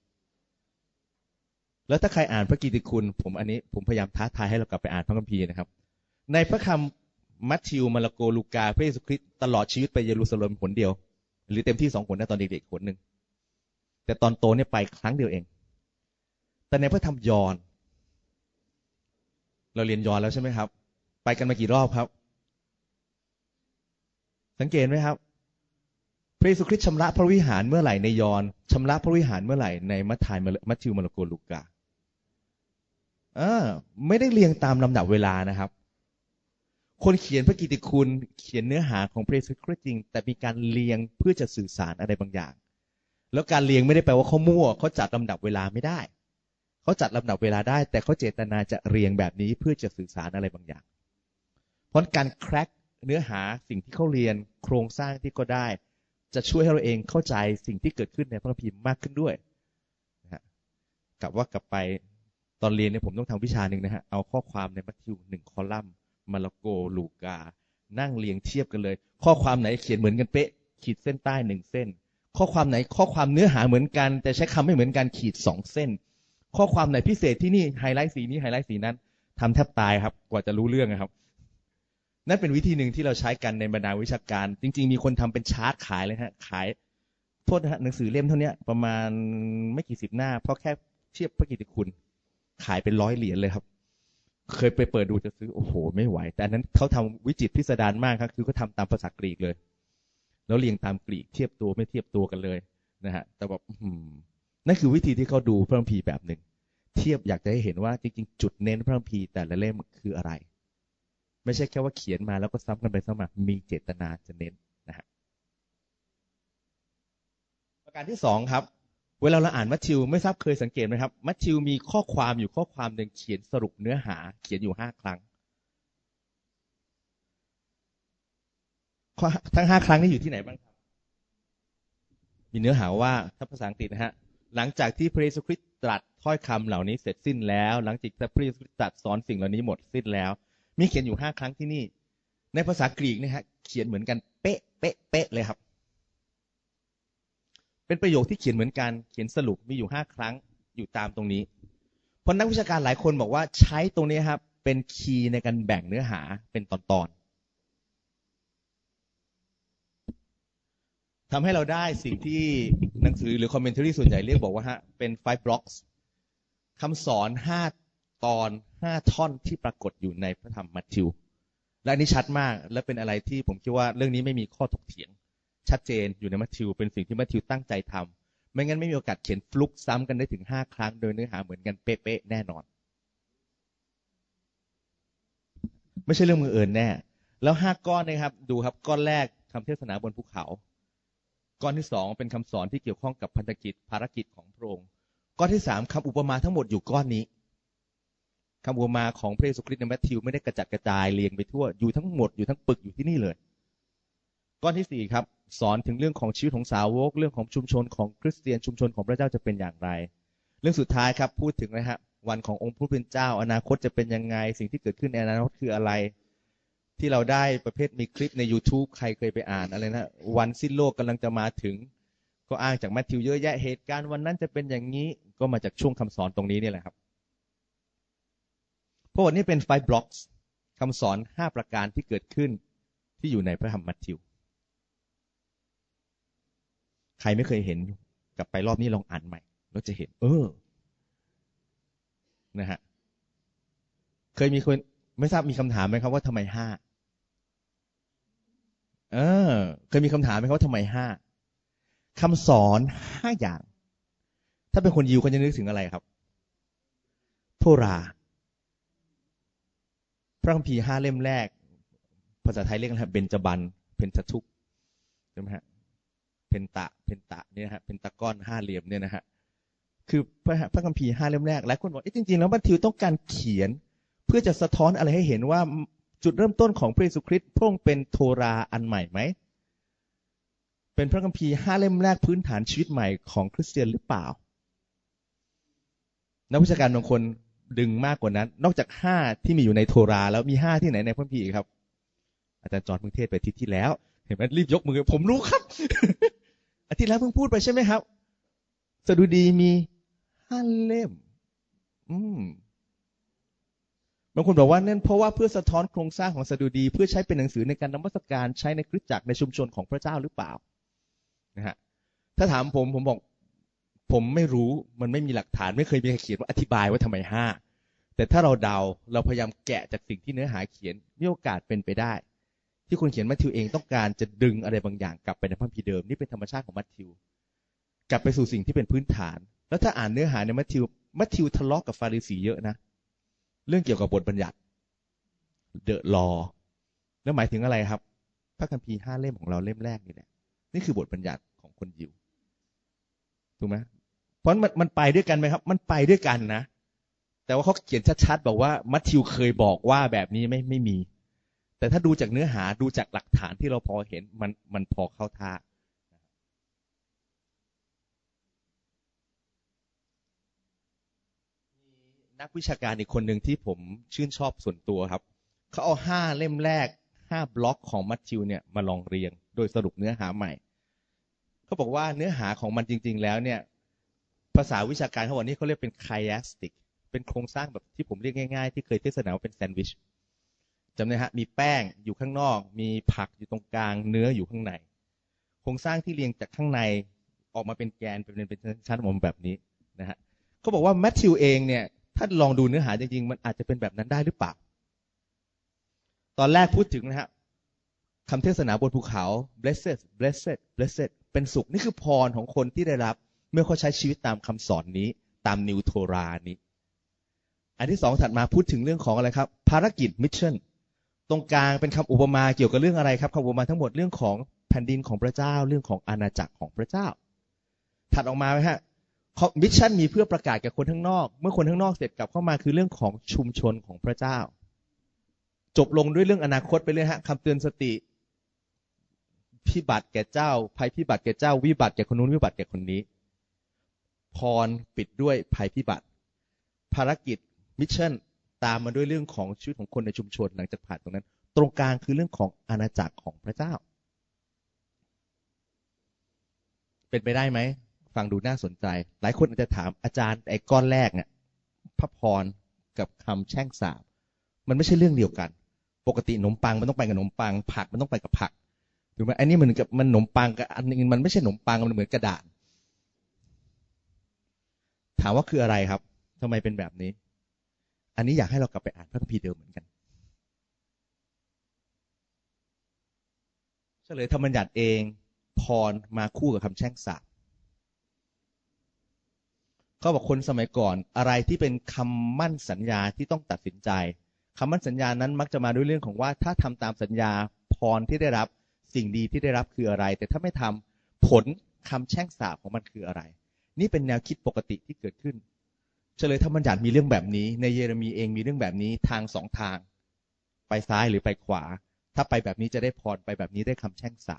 แล้วถ้าใครอ่านพระกิตติคุณผมพยายามท้าทายให้เรากลับไปอ่านพระคัมภีร์นะครับในพระคัมภีร์มัทธิวมาระโกลูกาพระเยซูคริสต์ตลอดชีวิตไปเยรูซาเล็มหนเดียวหรือเต็มที่2 หนนะตอนเด็กๆหนหนึ่งแต่ตอนโตเนี่ยไปครั้งเดียวเองแต่ในพระธรรมยอห์นเราเรียนยอห์นแล้วใช่ไหมครับไปกันมากี่รอบครับสังเกตไหมครับพระเยซูคริสต์ชำระพระวิหารเมื่อไหร่ในยอห์นชำระพระวิหารเมื่อไหร่ในมัทธิวมาระโกลูกาไม่ได้เรียงตามลำดับเวลานะครับคนเขียนพระกิตติคุณเขียนเนื้อหาของพระเยซูคริสต์จริงแต่มีการเรียงเพื่อจะสื่อสารอะไรบางอย่างแล้วการเรียงไม่ได้แปลว่าเขามั่วเขาจัดลำดับเวลาไม่ได้เขาจัดลำดับเวลาได้แต่เขาเจตนาจะเรียงแบบนี้เพื่อจะสื่อสารอะไรบางอย่างเพราะการแคร็กเนื้อหาสิ่งที่เขาเรียนโครงสร้างที่เขาได้จะช่วยให้เราเองเข้าใจสิ่งที่เกิดขึ้นในพระคัมภีร์มากขึ้นด้วยนะฮะกลับไปตอนเรียนเนี่ยผมต้องทำวิชาหนึ่งนะฮะเอาข้อความในมัทธิว1 คอลัมน์มาระโกลูกานั่งเรียงเทียบกันเลยข้อความไหนเขียนเหมือนกันเป๊ะขีดเส้นใต้1 เส้นข้อความไหนข้อความเนื้อหาเหมือนกันแต่ใช้คำไม่เหมือนกันขีด2 เส้นข้อความไหนพิเศษที่นี่ไฮไลท์สีนี้ไฮไลท์สีนั้นทำแทบตายครับกว่าจะรู้เรื่องนะครับนั่นเป็นวิธีหนึ่งที่เราใช้กันในบรรดาวิชาการจริงๆมีคนทำเป็นชาร์ตขายเลยฮะขายโทษนะฮะหนังสือเล่มเท่านี้ประมาณไม่กี่10 หน้าเพราะแค่เทียบพระกิตติคุณขายเป็น100 เหรียญเลยครับเคยไปเปิดดูจะซื้อโอ้โหไม่ไหวแต่อันนั้นเขาทำวิจิตรพิสดารมากครับคือเขาทำตามภาษากรีกเลยแล้วเรียงตามกรีกเทียบตัวไม่เทียบตัวกันเลยนะฮะแต่แบบนั่นคือวิธีที่เขาดูพระคัมภีร์แบบหนึ่งเทียบอยากจะให้เห็นว่าจริงๆจุดเน้นพระคัมภีร์แต่ละเล่มคืออะไรไม่ใช่แค่ว่าเขียนมาแล้วก็ซ้ำกันไปซ้ำมามีเจตนาจะเน้นนะฮะประการที่2ครับเวลาเราอ่านมัทธิวไม่ทราบเคยสังเกตไหมครับมัทธิวมีข้อความอยู่ข้อความหนึ่งเขียนสรุปเนื้อหาเขียนอยู่5 ครั้งทั้ง5 ครั้งนี้อยู่ที่ไหนบ้างครับมีเนื้อหาว่าถ้าภาษาอังกฤษนะฮะหลังจากที่พระเยซูคริสต์ตรัสถ้อยคำเหล่านี้เสร็จสิ้นแล้วหลังจากที่พระเยซูคริสต์ตรัสสอนสิ่งเหล่านี้หมดสิ้นแล้วมีเขียนอยู่5 ครั้งที่นี่ในภาษากรีกนะฮะเขียนเหมือนกันเป๊ะเป๊ะเป๊ะเลยครับเป็นประโยคที่เขียนเหมือนกันเขียนสรุปมีอยู่5 ครั้งอยู่ตามตรงนี้เพราะนักวิชาการหลายคนบอกว่าใช้ตรงนี้ครับเป็นคีย์ในการแบ่งเนื้อหาเป็นตอนๆทำให้เราได้สิ่งที่หนังสือหรือคอมเมนต์ที่ส่วนใหญ่เรียกบอกว่าเป็น5 blocks คำสอน5 ตอน5 ท่อนที่ปรากฏอยู่ในพระธรรมมัทธิวและอันนี้ชัดมากและเป็นอะไรที่ผมคิดว่าเรื่องนี้ไม่มีข้อถกเถียงชัดเจนอยู่ในมัทธิวเป็นสิ่งที่มัทธิวตั้งใจทำไม่งั้นไม่มีโอกาสเขียนฟลุกซ้ำกันได้ถึง5 ครั้งโดยเนื้อหาเหมือนกันเป๊ะๆแน่นอนไม่ใช่เรื่องบังเอิญแน่แล้ว5 ก้อนนะครับดูครับก้อนแรกคำเทศนาบนภูเขาก้อนที่2เป็นคำสอนที่เกี่ยวข้องกับพันธกิจภารกิจของพระองค์ก้อนที่3คำอุปมาทั้งหมดอยู่ก้อนนี้คำอุปมาของพระเยซูคริสต์ในมัทธิวไม่ได้กระจัดกระจายเรียงไปทั่วอยู่ทั้งหมดอยู่ทั้งปึกอยู่ที่นี่เลยก้อนที่4ครับสอนถึงเรื่องของชีวิตของสาวกเรื่องของชุมชนของคริสเตียนชุมชนของพระเจ้าจะเป็นอย่างไรเรื่องสุดท้ายครับพูดถึงนะฮะวันขององค์พระผู้เป็นเจ้าอนาคตจะเป็นยังไงสิ่งที่เกิดขึ้นในอนาคตคืออะไรที่เราได้ประเภทมีคลิปใน YouTube ใครเคยไปอ่านอะไรนะวันสิ้นโลกกำลังจะมาถึงก็อ้างจากมัทธิวเยอะแยะเหตุการณ์วันนั้นจะเป็นอย่างนี้ก็มาจากช่วงคำสอนตรงนี้นี่แหละครับเพราะวันนี้เป็น5 blocks คำสอน5 ประการที่เกิดขึ้นที่อยู่ในพระธรรมมัทธิวใครไม่เคยเห็นกลับไปรอบนี้ลองอ่านใหม่แล้วจะเห็นนะฮะเคยมีคนไม่ทราบมีคำถามไหมครับว่าทำไม5เคยมีคำถามไหมครับว่าทำไม5คำสอน5 อย่างถ้าเป็นคนยิวเขาจะนึกถึงอะไรครับโทราพระคัมภีร์5 เล่มแรกภาษาไทยเรียกกันเบญจบรรณเพนทาทุกใช่ไหมฮะเพนตะเนี่ยฮะเพนตากอน5 เหลี่ยมเนี่ยนะฮะคือพระคัมภีร์5 เล่มแรกหลายคนบอกจริงๆแล้วมัทธิวต้องการเขียนเพื่อจะสะท้อนอะไรให้เห็นว่าจุดเริ่มต้นของพระเยซูคริสต์พระองค์เป็นโทราอันใหม่ไหมเป็นพระคัมภีร์5 เล่มแรกพื้นฐานชีวิตใหม่ของคริสเตียนหรือเปล่านักวิชาการบางคนดึงมากกว่านั้นนอกจาก5ที่มีอยู่ในโทราแล้วมี5ที่ไหนในพระคัมภีร์ครับอาจารย์จอห์นเพิ่งเทศไปอาทิตย์ที่แล้วเห็นไหมรีบยกมือผมรู้ครับ อาทิตย์แล้วเพิ่งพูดไปใช่ไหมครับสดุดีมี5 เล่มบางคนบอกว่านั่นเพราะว่าเพื่อสะท้อนโครงสร้างของสดุดีเพื่อใช้เป็นหนังสือในการนมัสการใช้ในคริสตจักรในชุมชนของพระเจ้าหรือเปล่านะฮะถ้าถามผมบอกผมไม่รู้มันไม่มีหลักฐานไม่เคยมีใครเขียนว่าอธิบายว่าทำไม5 แต่ถ้าเราเดาเราพยายามแกะจากสิ่งที่เนื้อหาเขียนมีโอกาสเป็นไปได้ที่คนเขียนมัทธิวเองต้องการจะดึงอะไรบางอย่างกลับไปในพระคัมภีร์เดิมนี่เป็นธรรมชาติของมัทธิวกลับไปสู่สิ่งที่เป็นพื้นฐานแล้วถ้าอ่านเนื้อหาในมัทธิวทะเลาะกับฟาริสีเยอะนะเรื่องเกี่ยวกับบทบัญญัติเดอะลอแล้วหมายถึงอะไรครับพระคัมภีร์5 เล่มของเราเล่มแรกนี่แหละนี่คือบทบัญญัติของคนยิวถูกไหมเพราะมันไปด้วยกันไหมครับมันไปด้วยกันนะแต่ว่าเขาเขียนชัดๆบอกว่ามัทธิวเคยบอกว่าแบบนี้ไม่มีแต่ถ้าดูจากเนื้อหาดูจากหลักฐานที่เราพอเห็นมันพอเข้าท่านักวิชาการอีกคนหนึ่งที่ผมชื่นชอบส่วนตัวครับเขาเอา5 เล่มแรก5 บล็อกของมัทธิวเนี่ยมาลองเรียงโดยสรุปเนื้อหาใหม่เขาบอกว่าเนื้อหาของมันจริงๆแล้วเนี่ยภาษาวิชาการเขาบอกนี่เขาเรียกเป็น chiastic เป็นโครงสร้างแบบที่ผมเรียกง่ายๆที่เคยเทศนาว่าเป็นแซนด์วิชจำได้ฮะมีแป้งอยู่ข้างนอกมีผักอยู่ตรงกลางเนื้ออยู่ข้างในโครงสร้างที่เรียงจากข้างในออกมาเป็นแกนเป็นชั้นออกมาแบบนี้นะฮะเขาบอกว่าแมทธิวเองเนี่ยถ้าลองดูเนื้อหาจริงๆมันอาจจะเป็นแบบนั้นได้หรือเปล่าตอนแรกพูดถึงนะฮะคำเทศนาบนภูเขา blessed blessed blessed เป็นสุขนี่คือพรของคนที่ได้รับเมื่อเขาใช้ชีวิตตามคำสอนนี้ตามนิวโทรานี้อันที่2ถัดมาพูดถึงเรื่องของอะไรครับภารกิจมิชชั่นตรงกลางเป็นคำอุปมาเกี่ยวกับเรื่องอะไรครับคำอุปมาทั้งหมดเรื่องของแผ่นดินของพระเจ้าเรื่องของอาณาจักรของพระเจ้าถัดออกมาไหมฮะมิชชั่นมีเพื่อประกาศแก่คนข้างนอกเมื่อคนข้างนอกเสร็จกลับเข้ามาคือเรื่องของชุมชนของพระเจ้าจบลงด้วยเรื่องอนาคตไปเลยฮะคำเตือนสติพิบัติแก่เจ้าภัยพิบัติแก่เจ้าวิบัติแก่คนนู้นวิบัติแก่คนนี้พรปิดด้วยภัยพิบัติภารกิจมิชชั่นตามมาด้วยเรื่องของชีวิตของคนในชุมชนหลังจากผ่านตรงนั้นตรงกลางคือเรื่องของอาณาจักรของพระเจ้าเป็นไปได้ไหมฟังดูน่าสนใจหลายคนอาจจะถามอาจารย์ไอ้ก้อนแรกเนี่ยพระพรกับคำแช่งสาปมันไม่ใช่เรื่องเดียวกันปกติขนมปังมันต้องไปกับขนมปังผักมันต้องไปกับผักถูกไหมอันนี้มันกับมันขนมปังกับอันนึงมันไม่ใช่ขนมปังมันเหมือนกระดาษถามว่าคืออะไรครับทำไมเป็นแบบนี้อันนี้อยากให้เรากลับไปอ่านพระคัมภีร์เดิมเหมือนกันเฉลยธรรมบัญญัติเองพรมาคู่กับคำแช่งสาปเขาบอกคนสมัยก่อนอะไรที่เป็นคำมั่นสัญญาที่ต้องตัดสินใจคำมั่นสัญญานั้นมักจะมาด้วยเรื่องของว่าถ้าทำตามสัญญาพรที่ได้รับสิ่งดีที่ได้รับคืออะไรแต่ถ้าไม่ทำผลคำแช่งสาปของมันคืออะไรนี่เป็นแนวคิดปกติที่เกิดขึ้นเฉลยธรรมบัญญัติมีเรื่องแบบนี้ในเยเรมีเองมีเรื่องแบบนี้ทาง2 ทางไปซ้ายหรือไปขวาถ้าไปแบบนี้จะได้พรไปแบบนี้ได้คำแช่งสาป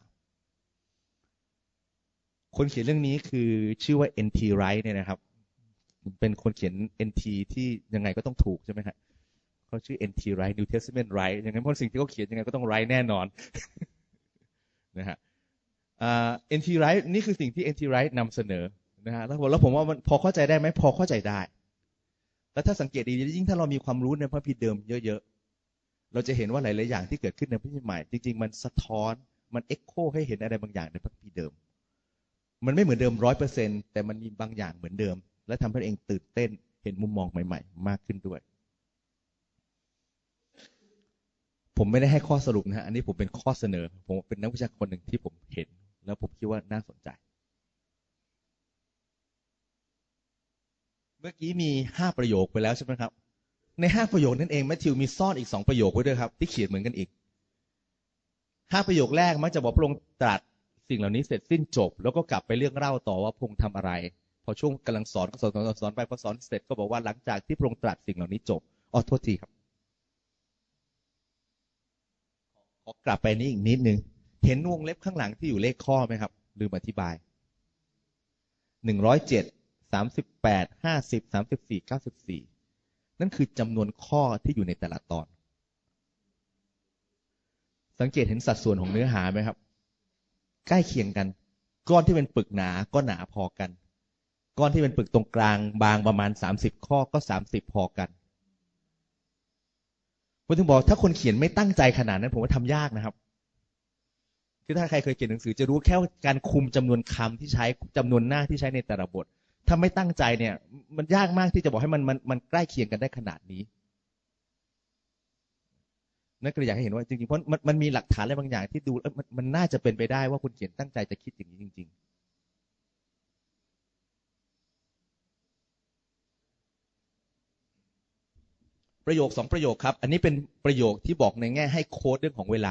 คนเขียนเรื่องนี้คือชื่อว่า N.T. Wright เนี่ยนะครับเป็นคนเขียน N.T. ที่ยังไงก็ต้องถูกใช่ไหมครับเขาชื่อ N.T. Wright New Testament Wright อย่างนั้นเพราะสิ่งที่เขาเขียนยังไงก็ต้อง Wright แน่นอนนะฮะN.T. Wright นี่คือสิ่งที่ N.T. Wright นำเสนอนะฮะแล้วผมว่ามันพอเข้าใจได้ไหมพอเข้าใจได้แล้วถ้าสังเกตดีๆยิ่งถ้าเรามีความรู้ในพระคัมภีร์เดิมเยอะๆเราจะเห็นว่าหลายๆอย่างที่เกิดขึ้นในพระคัมภีร์ใหม่จริงๆมันสะท้อนมันเอ็กโคให้เห็นอะไรบางอย่างในพระคัมภีร์เดิมมันไม่เหมือนเดิม100%แต่มันมีบางอย่างเหมือนเดิมและทำให้เองตื่นเต้นเห็นมุมมองใหม่ๆมากขึ้นด้วยผมไม่ได้ให้ข้อสรุปนะฮะอันนี้ผมเป็นข้อเสนอผมเป็นนักวิชาการคนหนึ่งที่ผมเห็นแล้วผมคิดว่าน่าสนใจเมื่อกี้มี5 ประโยคไปแล้วใช่ไหมครับใน5 ประโยคนั้นเองแมทธิวมีซ่อนอีก2 ประโยคไว้ด้วยครับที่เขียนเหมือนกันอีก5 ประโยคแรกมักจะบอกพระองค์ตรัสสิ่งเหล่านี้เสร็จสิ้นจบแล้วก็กลับไปเรื่องเล่าต่อว่าพระองค์ทำอะไรพอช่วงกำลังสอนก็สอนไปพอสอนเสร็จก็บอกว่าหลังจากที่พระองค์ตรัสสิ่งเหล่านี้จบโทษทีครับขอกลับไปนี้อีกนิดนึงเห็นวงเล็บข้างหลังที่อยู่เลขข้อไหมครับลืมอธิบาย107 38 50 34 94นั่นคือจำนวนข้อที่อยู่ในแต่ละตอนสังเกตเห็นสัดส่วนของเนื้อหาไหมครับใกล้เคียงกันก้อนที่เป็นปึกหนาก็หนาพอกันก้อนที่เป็นปึกตรงกลางบางประมาณ30 ข้อก็30พอกันผมถึงบอกถ้าคนเขียนไม่ตั้งใจขนาดนั้นผมว่าทำยากนะครับคือถ้าใครเคยเขียนหนังสือจะรู้แค่การคุมจำนวนคำที่ใช้จำนวนหน้าที่ใช้ในแต่ละบทถ้าไม่ตั้งใจเนี่ยมันยากมากที่จะบอกให้มันใกล้เคียงกันได้ขนาดนี้นั่นก็เลยอยากให้เห็นว่าจริงๆเพราะมันมีหลักฐานอะไรบางอย่างที่ดูมันน่าจะเป็นไปได้ว่าคุณเขียนตั้งใจจะคิดอย่างนี้จริงๆประโยค2 ประโยคครับอันนี้เป็นประโยคที่บอกในแง่ให้โค้ดเรื่องของเวลา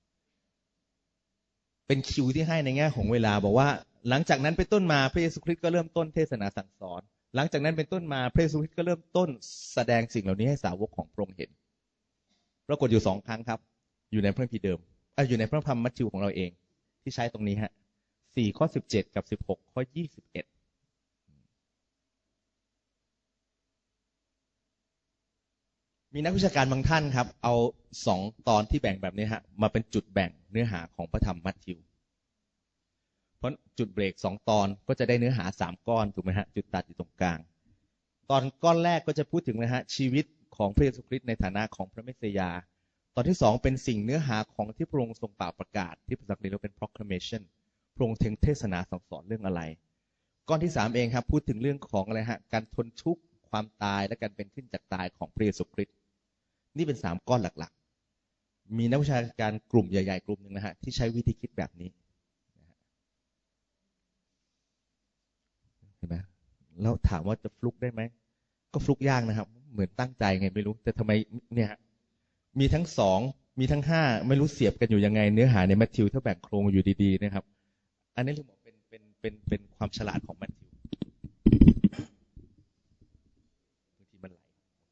เป็นคิวที่ให้ในแง่ของเวลาบอกว่าหลังจากนั้นเป็นต้นมาพระเยซูคริสต์ก็เริ่มต้นเทศนาสั่งสอนหลังจากนั้นเป็นต้นมาพระเยซูคริสต์ก็เริ่มต้นแสดงสิ่งเหล่านี้ให้สาวกของพระองค์เห็นปรากฏอยู่2 ครั้งครับอยู่ในพระคัมภีร์เดิมอยู่ในพระธรรมมัทธิวของเราเองที่ใช้ตรงนี้ฮะ4 ข้อ 17กับ16 ข้อ 21มีนักวิชาการบางท่านครับเอา2 ตอนที่แบ่งแบบนี้ฮะมาเป็นจุดแบ่งเนื้อหาของพระธรรมมัทธิวเพราะจุดเบรก2 ตอนก็จะได้เนื้อหา3 ก้อนถูกไหมฮะจุดตัดอยู่ตรงกลางตอนก้อนแรกก็จะพูดถึงนะฮะชีวิตของพระเยซูคริสต์ในฐานะของพระเมสสิยาตอนที่2เป็นสิ่งเนื้อหาของที่พระองค์ทรงเป่าประกาศที่ภาษาอังกฤษเรียกเป็น proclamation พระองค์เทศนาสั่งสอนเรื่องอะไรก้อนที่3เองครับพูดถึงเรื่องของอะไรฮะการทนทุกข์ความตายและการเป็นขึ้นจากตายของพระเยซูคริสต์นี่เป็น3 ก้อนหลักๆมีนักวิชาการกลุ่มใหญ่ๆกลุ่มหนึ่งนะฮะที่ใช้วิธีคิดแบบนี้เห็นไหมแล้วถามว่าจะฟลุกได้ไหมก็ฟลุกยากนะครับเหมือนตั้งใจไงไม่รู้แต่ทำไมเนี่ยมีทั้ง2มีทั้ง5ไม่รู้เสียบกันอยู่ยังไงเนื้อหาในมัทธิวถ้าแบ่งโครงอยู่ดีๆนะครับอันนี้เรียกว่าเป็นความฉลาดของมัทธิวบางทีมันไหล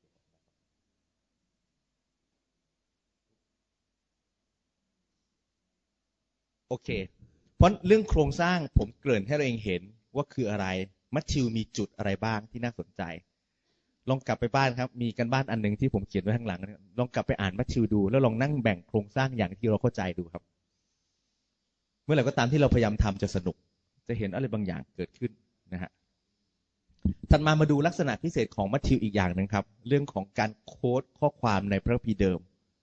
โอเคเพราะเรื่องโครงสร้างผมเกริ่นให้เราเองเห็นว่าคืออะไรมัทธิวมีจุดอะไรบ้างที่น่าสนใจลองกลับไปบ้านครับมีกันบ้านอันหนึ่งที่ผมเขียนไว้ข้างหลังลองกลับไปอ่านมัทธิวดูแล้วลองนั่งแบ่งโครงสร้างอย่างที่เราเข้าใจดูครับเมื่อไหร่ก็ตามที่เราพยายามทำจะสนุกจะเห็นอะไรบางอย่างเกิดขึ้นนะฮะถัดมาดูลักษณะพิเศษของมัทธิวอีกอย่างหนึ่งครับเรื่องของการโค้ดข้อความในพระคัมภีร์เดิม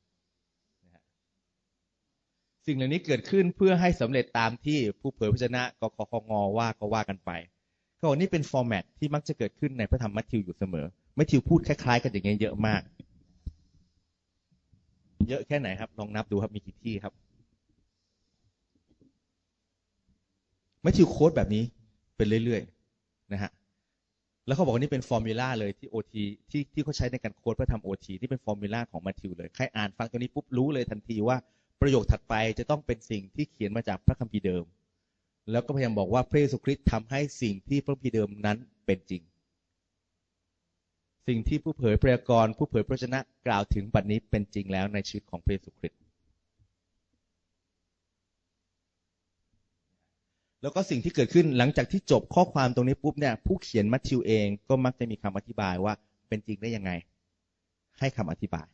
สิ่งเหล่านี้เกิดขึ้นเพื่อให้สำเร็จตามที่ผู้เผยพระชนะกคงว่าก็ว่ากันไปก็นี่เป็นฟอร์แมตที่มักจะเกิดขึ้นในพระธรรมมัทธิวอยู่เสมอมัทธิวพูดคล้ายๆกันอย่างเงี้ยเยอะมากเยอะแค่ไหนครับลองนับดูครับมีกี่ที่ครับมัทธิวโค้ดแบบนี้เป็นเรื่อยๆนะฮะแล้วเขาบอกว่านี่เป็นฟอร์มูลาเลยที่โอทีที่เขาใช้ในการโค้ดเพื่อทำโอทีที่เป็นฟอร์มูลาของมัทธิวเลยใครอ่านฟังตัวนี้ปุ๊บรู้เลยทันทีว่าประโยคถัดไปจะต้องเป็นสิ่งที่เขียนมาจากพระคัมภีร์เดิมแล้วก็พยายามบอกว่าพระเยซูคริสต์ทำให้สิ่งที่พระคัมภีร์เดิมนั้นเป็นจริงสิ่งที่ผู้เผยพระกรผู้เผยพระชนะกล่าวถึงบัดนี้เป็นจริงแล้วในชีวิตของพระเยซูคริสต์แล้วก็สิ่งที่เกิดขึ้นหลังจากที่จบข้อความตรงนี้ปุ๊บเนี่ยผู้เขียนมัทธิวเองก็มักจะมีคำอธิบายว่าเป็นจริงได้ยังไงให้คำอธิบาย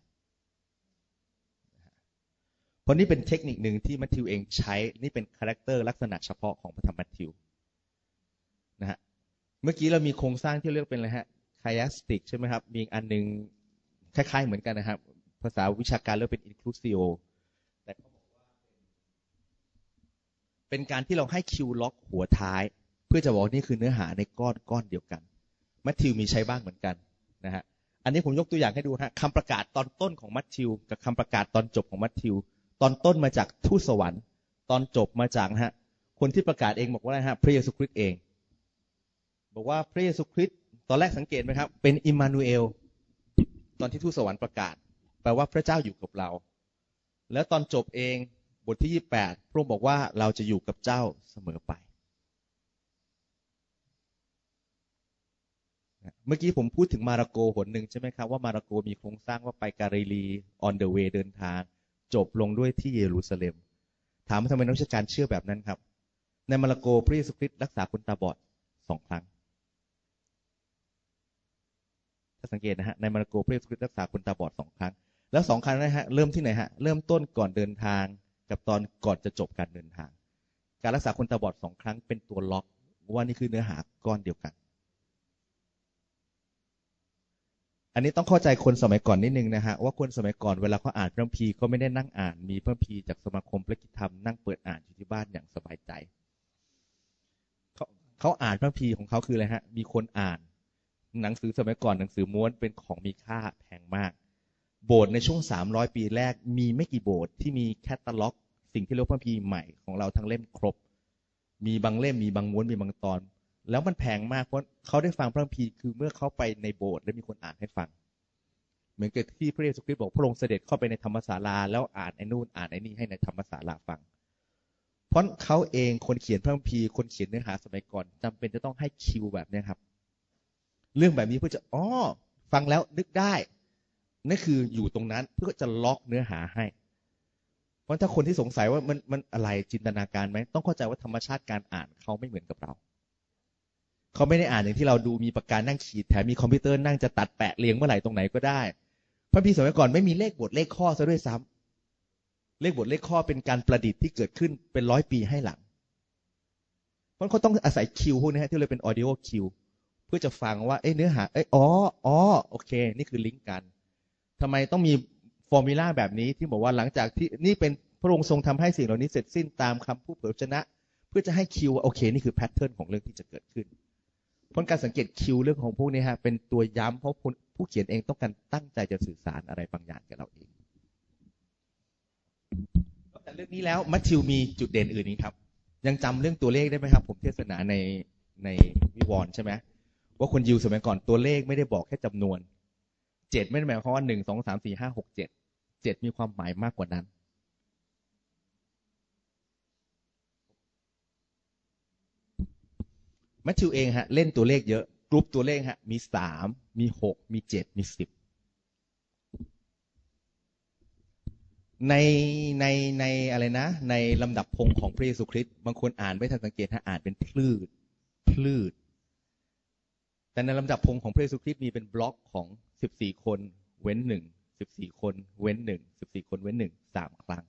เพราะนี่เป็นเทคนิคหนึ่งที่มัทธิวเองใช้นี่เป็นคาแรคเตอร์ลักษณะเฉพาะของพระธรรมมัทธิวนะฮะเมื่อกี้เรามีโครงสร้างที่เรียกเป็นอะไรฮะไคลาสติกใช่ไหมครับมีอันนึงคล้ายๆเหมือนกันนะครับภาษาวิชาการเรียกเป็น inclusio แต่เป็นการที่เราให้คิวล็อกหัวท้ายเพื่อจะบอกนี่คือเนื้อหาในก้อนเดียวกันมัทธิวมีใช้บ้างเหมือนกันนะฮะอันนี้ผมยกตัวอย่างให้ดูฮะคำประกาศตอนต้นของมัทธิวกับคำประกาศตอนจบของมัทธิวตอนต้นมาจากทูตสวรรค์ตอนจบมาจากฮะคนที่ประกาศเองบอกว่าอะไรฮะพระเยซูคริสต์เองบอกว่าพระเยซูคริสต์ตอนแรกสังเกตไหมครับเป็นอิมมานูเอลตอนที่ทูตสวรรค์ประกาศแปลว่าพระเจ้าอยู่กับเราแล้วตอนจบเองบทที่28พระองค์บอกว่าเราจะอยู่กับเจ้าเสมอไปเมื่อกี้ผมพูดถึงมาระโกหนหนึ่งใช่ไหมครับว่ามาระโกมีโครงสร้างว่าไปกาลิลี on the way เดินทางจบลงด้วยที่เยรูซาเล็มถามว่าทำไมนักวิชาการเชื่อแบบนั้นครับในมาระโกพระเยซูคริสต์รักษาคนตาบอด2 ครั้งถ้าสังเกตนะฮะในมาระโกพระเยซูคริสต์รักษาคนตาบอด2 ครั้งแล้ว2 ครั้งนะฮะเริ่มที่ไหนฮะเริ่มต้นก่อนเดินทางกับตอนก่อนจะจบการเดินทางการรักษาคนตาบอด2 ครั้งเป็นตัวล็อกว่านี่คือเนื้อหาก้อนเดียวกันอันนี้ต้องเข้าใจคนสมัยก่อนนิดนึงนะฮะว่าคนสมัยก่อนเวลาเขาอ่านพระคัมภีร์เขาไม่ได้นั่งอ่านมีพระคัมภีร์จากสมาคมพระกิจธรรมนั่งเปิดอ่านอยู่ที่บ้านอย่างสบายใจเขาอ่านพระคัมภีร์ของเขาคืออะไรฮะมีคนอ่านหนังสือสมัยก่อนหนังสือม้วนเป็นของมีค่าแพงมากโบสถ์ในช่วง300 ปีแรกมีไม่กี่โบสถ์ที่มีแคตตาล็อกสิ่งที่เรียกว่าพระคัมภีร์ใหม่ของเราทั้งเล่มครบมีบางเล่มมีบางม้วนมีบางตอนแล้วมันแพงมากเพราะเขาได้ฟังพระคัมภีร์คือเมื่อเขาไปในโบสถ์และมีคนอ่านให้ฟังเหมือนกับที่พระเยซูคริสต์บอกพระองค์เสด็จเข้าไปในธรรมศาลาแล้วอ่านไอ้นู่นอ่านไอ้นี่ให้ในธรรมศาลาฟังเพราะเขาเองคนเขียนพระคัมภีร์คนเขียนเนื้อหาสมัยก่อนจำเป็นจะต้องให้คิวแบบนี้ครับเรื่องแบบนี้เพื่อจะฟังแล้วนึกได้นั่นคืออยู่ตรงนั้นเพื่อจะล็อกเนื้อหาให้เพราะถ้าคนที่สงสัยว่ามันอะไรจินตนาการไหมต้องเข้าใจว่าธรรมชาติการอ่านเขาไม่เหมือนกับเราเขาไม่ได้อ่านอย่างที่เราดูมีปากกานั่งขีดแถมมีคอมพิวเตอร์นั่งจะตัดแปะเรียงเมื่อไหร่ตรงไหนก็ได้พระคัมภีร์สมัยก่อนไม่มีเลขบทเลขข้อซะด้วยซ้ำเลขบทเลขข้อเป็นการประดิษฐ์ที่เกิดขึ้นเป็น100 ปีให้หลังเพราะเขาต้องอาศัยคิวพวกนี้ที่เรียกเป็นออดิโอคิวเพื่อจะฟังว่าเนื้อหาโอเคนี่คือลิงก์กันทำไมต้องมีฟอร์มูลาแบบนี้ที่บอกว่าหลังจากที่นี่เป็นพระองค์ทรงทำให้สิ่งเหล่านี้เสร็จสิ้นตามคำพูดเผยพระชนะเพื่อจะให้คิวโอเคนี่คือแพทเทิร์นของเรื่องที่จะเกิดขึ้นเพราะการสังเกตคิวเรื่องของพวกนี้ฮะเป็นตัวย้ำเพราะผู้เขียนเองต้องการตั้งใจจะสื่อสารอะไรบางอย่างกับเราเองแต่เรื่องนี้แล้วมัทธิวมีจุดเด่นอื่นนี้ครับยังจำเรื่องตัวเลขได้ไหมครับผมเทศนาในวิวรณ์ใช่ไหมว่าคนยิวสมัยก่อนตัวเลขไม่ได้บอกแค่จำนวน7ไม่ได้หมายความว่า1 2 3 4 5 6 7มีความหมายมากกว่านั้นมัทธิวเองฮะเล่นตัวเลขเยอะกรุ๊ปตัวเลขฮะมี3มี6มี7มี10ในอะไรนะในลำดับพงของพระเยซูคริสต์บางคนอ่านไม่ทันสังเกตฮะอ่านเป็นพลืดแต่ในลำดับพงของพระเยซูคริสต์มีเป็นบล็อกของ14 คนเว้น1 14 คนเว้น1 14 คนเว้น1 3 ครั้ง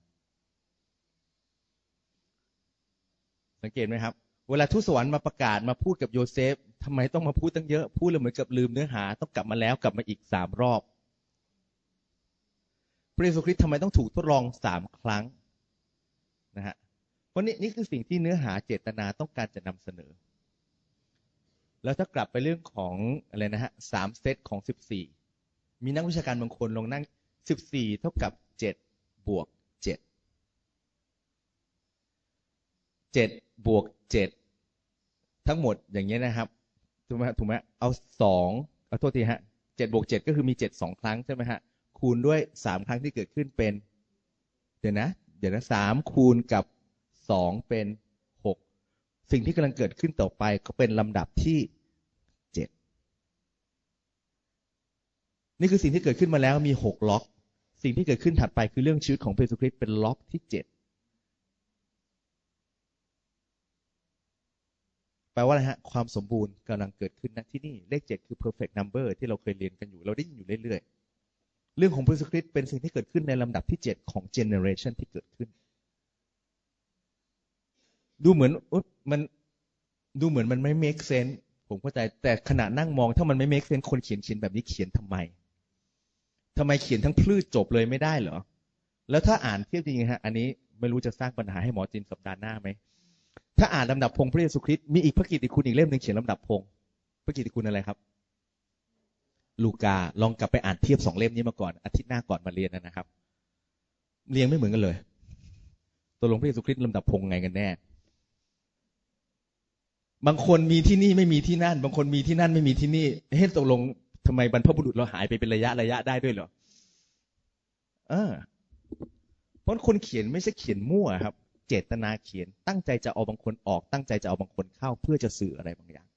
สังเกตไหมครับเวลาทูตสวรรค์มาประกาศมาพูดกับโยเซฟทำไมต้องมาพูดตั้งเยอะพูดเลยเหมือนกับลืมเนื้อหาต้องกลับมาแล้วกลับมาอีก3 รอบพระเยซูคริสต์ทำไมต้องถูกทดลอง3 ครั้งนะฮะเพราะนี่คือสิ่งที่เนื้อหาเจตนาต้องการจะนำเสนอแล้วถ้ากลับไปเรื่องของอะไรนะฮะ3 เซตของ14มีนักวิชาการบางคนลองนั่ง14เท่ากับ7บวก7 7บวก7ทั้งหมดอย่างเงี้ยนะครับถูกไหมเอา2เอาโทษทีฮะ7บวก7ก็คือมี7 2 ครั้งใช่ไหมฮะคูณด้วย3 ครั้งที่เกิดขึ้นเป็นเดี๋ยวนะ3คูณกับ2เป็น6สิ่งที่กำลังเกิดขึ้นต่อไปก็เป็นลำดับที่7นี่คือสิ่งที่เกิดขึ้นมาแล้วมี6 ล็อกสิ่งที่เกิดขึ้นถัดไปคือเรื่องชีวิตของพระเยซูคริสต์เป็นล็อกที่7แปลว่าอะไรฮะความสมบูรณ์กำลังเกิดขึ้นณที่นี่เลข7คือ perfect number ที่เราเคยเรียนกันอยู่เราได้ยินอยู่เรื่อยๆเรื่องของพระเยซูคริสต์เป็นสิ่งที่เกิดขึ้นในลำดับที่7ของ generation ที่เกิดขึ้นดูเหมือนมันไม่ make sense ผมเข้าใจแต่ขณะนั่งมองถ้ามันไม่ make sense คนเขียนแบบนี้เขียนทำไมเขียนทั้งพืชจบเลยไม่ได้เหรอแล้วถ้าอ่านเทียบจริงๆฮะอันนี้ไม่รู้จะสร้างปัญหาให้หมอจินสัปดาห์หน้าไหมถ้าอ่านลำดับพงพระเยซูคริสต์มีอีกพระกิตติคุณอีกเล่มหนึ่งเขียนลำดับพงพระกิตติคุณอะไรครับลูกาลองกลับไปอ่านเทียบ2 เล่มนี้มาก่อนอาทิตย์หน้าก่อนมาเรียนนะครับเรียงไม่เหมือนกันเลยตัวลงพระเยซูคริสต์ลำดับพงไงกันแน่บางคนมีที่นี่ไม่มีที่นั่นบางคนมีที่นั่นไม่มีที่นี่ตกลงทำไมบรรพบุรุษเราหายไปเป็นระยะได้ด้วยเหรอเพราะคนเขียนไม่ใช่เขียนมั่วครับเจตนาเขียนตั้งใจจะเอาบางคนออกตั้งใจจะเอาบางคนเข้าเพื่อจะสื่ออะไรบางอย่าง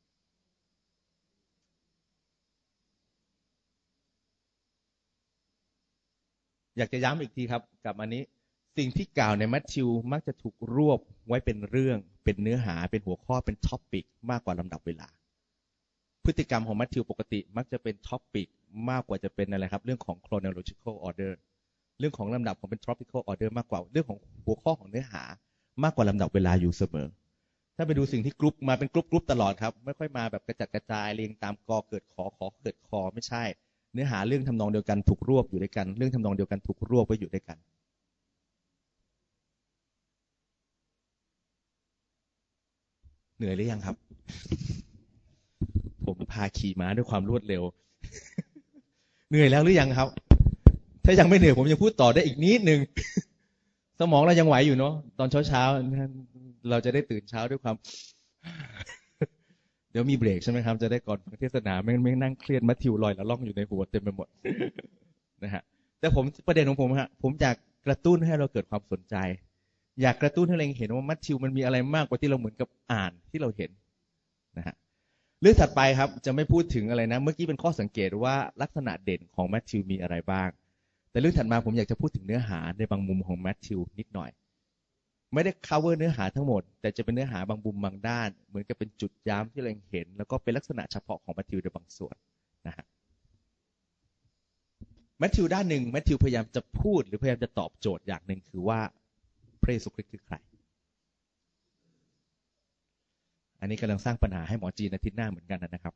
อยากจะย้ำอีกทีครับกับอันนี้สิ่งที่กล่าวในมัทธิวมักจะถูกรวบไว้เป็นเรื่องเป็นเนื้อหาเป็นหัวข้อเป็นท็อปิกมากกว่าลำดับเวลาพฤติกรรมของมัทธิวปกติมักจะเป็นท็อปิกมากกว่าจะเป็นอะไรครับเรื่องของ chronological order เรื่องของลำดับของเป็น tropical order มากกว่าเรื่องของหัวข้อของเนื้อหามากกว่าลำดับเวลาอยู่เสมอถ้าไปดูสิ่งที่กรุ๊ปมาเป็นกรุ๊ปตลอดครับไม่ค่อยมาแบบกระจัดกระจายเรียงตามกอเกิดขอเกิดคอไม่ใช่เนื้อหาเรื่องทำนองเดียวกันถูกรวบอยู่ด้วยกันเรื่องทำนองเดียวกันถูกรวบไว้อยู่ด้วยกันเหนื่อยหรือยังครับผมพาขี่ม้าด้วยความรวดเร็วเหนื่อยแล้วหรือยังครับถ้ายังไม่เหนื่อยผมยังพูดต่อได้อีกนิดนึงสมองเรายังไหวอยู่เนาะตอนเช้าเราจะได้ตื่นเช้าด้วยความเดี๋ยวมีเบรกใช่ไหมครับจะได้ก่อนเทศนาไม่นั่งเครียดมัทธิวลอยละล่องอยู่ในหัวเต็มไปหมดนะฮะแต่ประเด็นของผมฮะผมอยากกระตุ้นให้เราเกิดความสนใจอยากกระตุ้นให้เราเห็นว่ามัทธิวมันมีอะไรมากกว่าที่เราเหมือนกับอ่านที่เราเห็นนะฮะเรื่องถัดไปครับจะไม่พูดถึงอะไรนะเมื่อกี้เป็นข้อสังเกตว่าลักษณะเด่นของมัทธิวมีอะไรบ้างแต่เรื่องถัดมาผมอยากจะพูดถึงเนื้อหาในบางมุมของมัทธิวนิดหน่อยไม่ได้ cover เนื้อหาทั้งหมดแต่จะเป็นเนื้อหาบางมุมบางด้านเหมือนกับเป็นจุดย้ำที่เราเห็นแล้วก็เป็นลักษณะเฉพาะของมัทธิวในบางส่วนนะฮะมัทธิวด้านหนึ่งมัทธิวพยายามจะพูดหรือพยายามจะตอบโจทย์อย่างหนึ่งคือว่าพระเยซูคริสต์คือใครอันนี้กำลังสร้างปัญหาให้หมอจีนอาทิตย์หน้าเหมือนกันนะครับ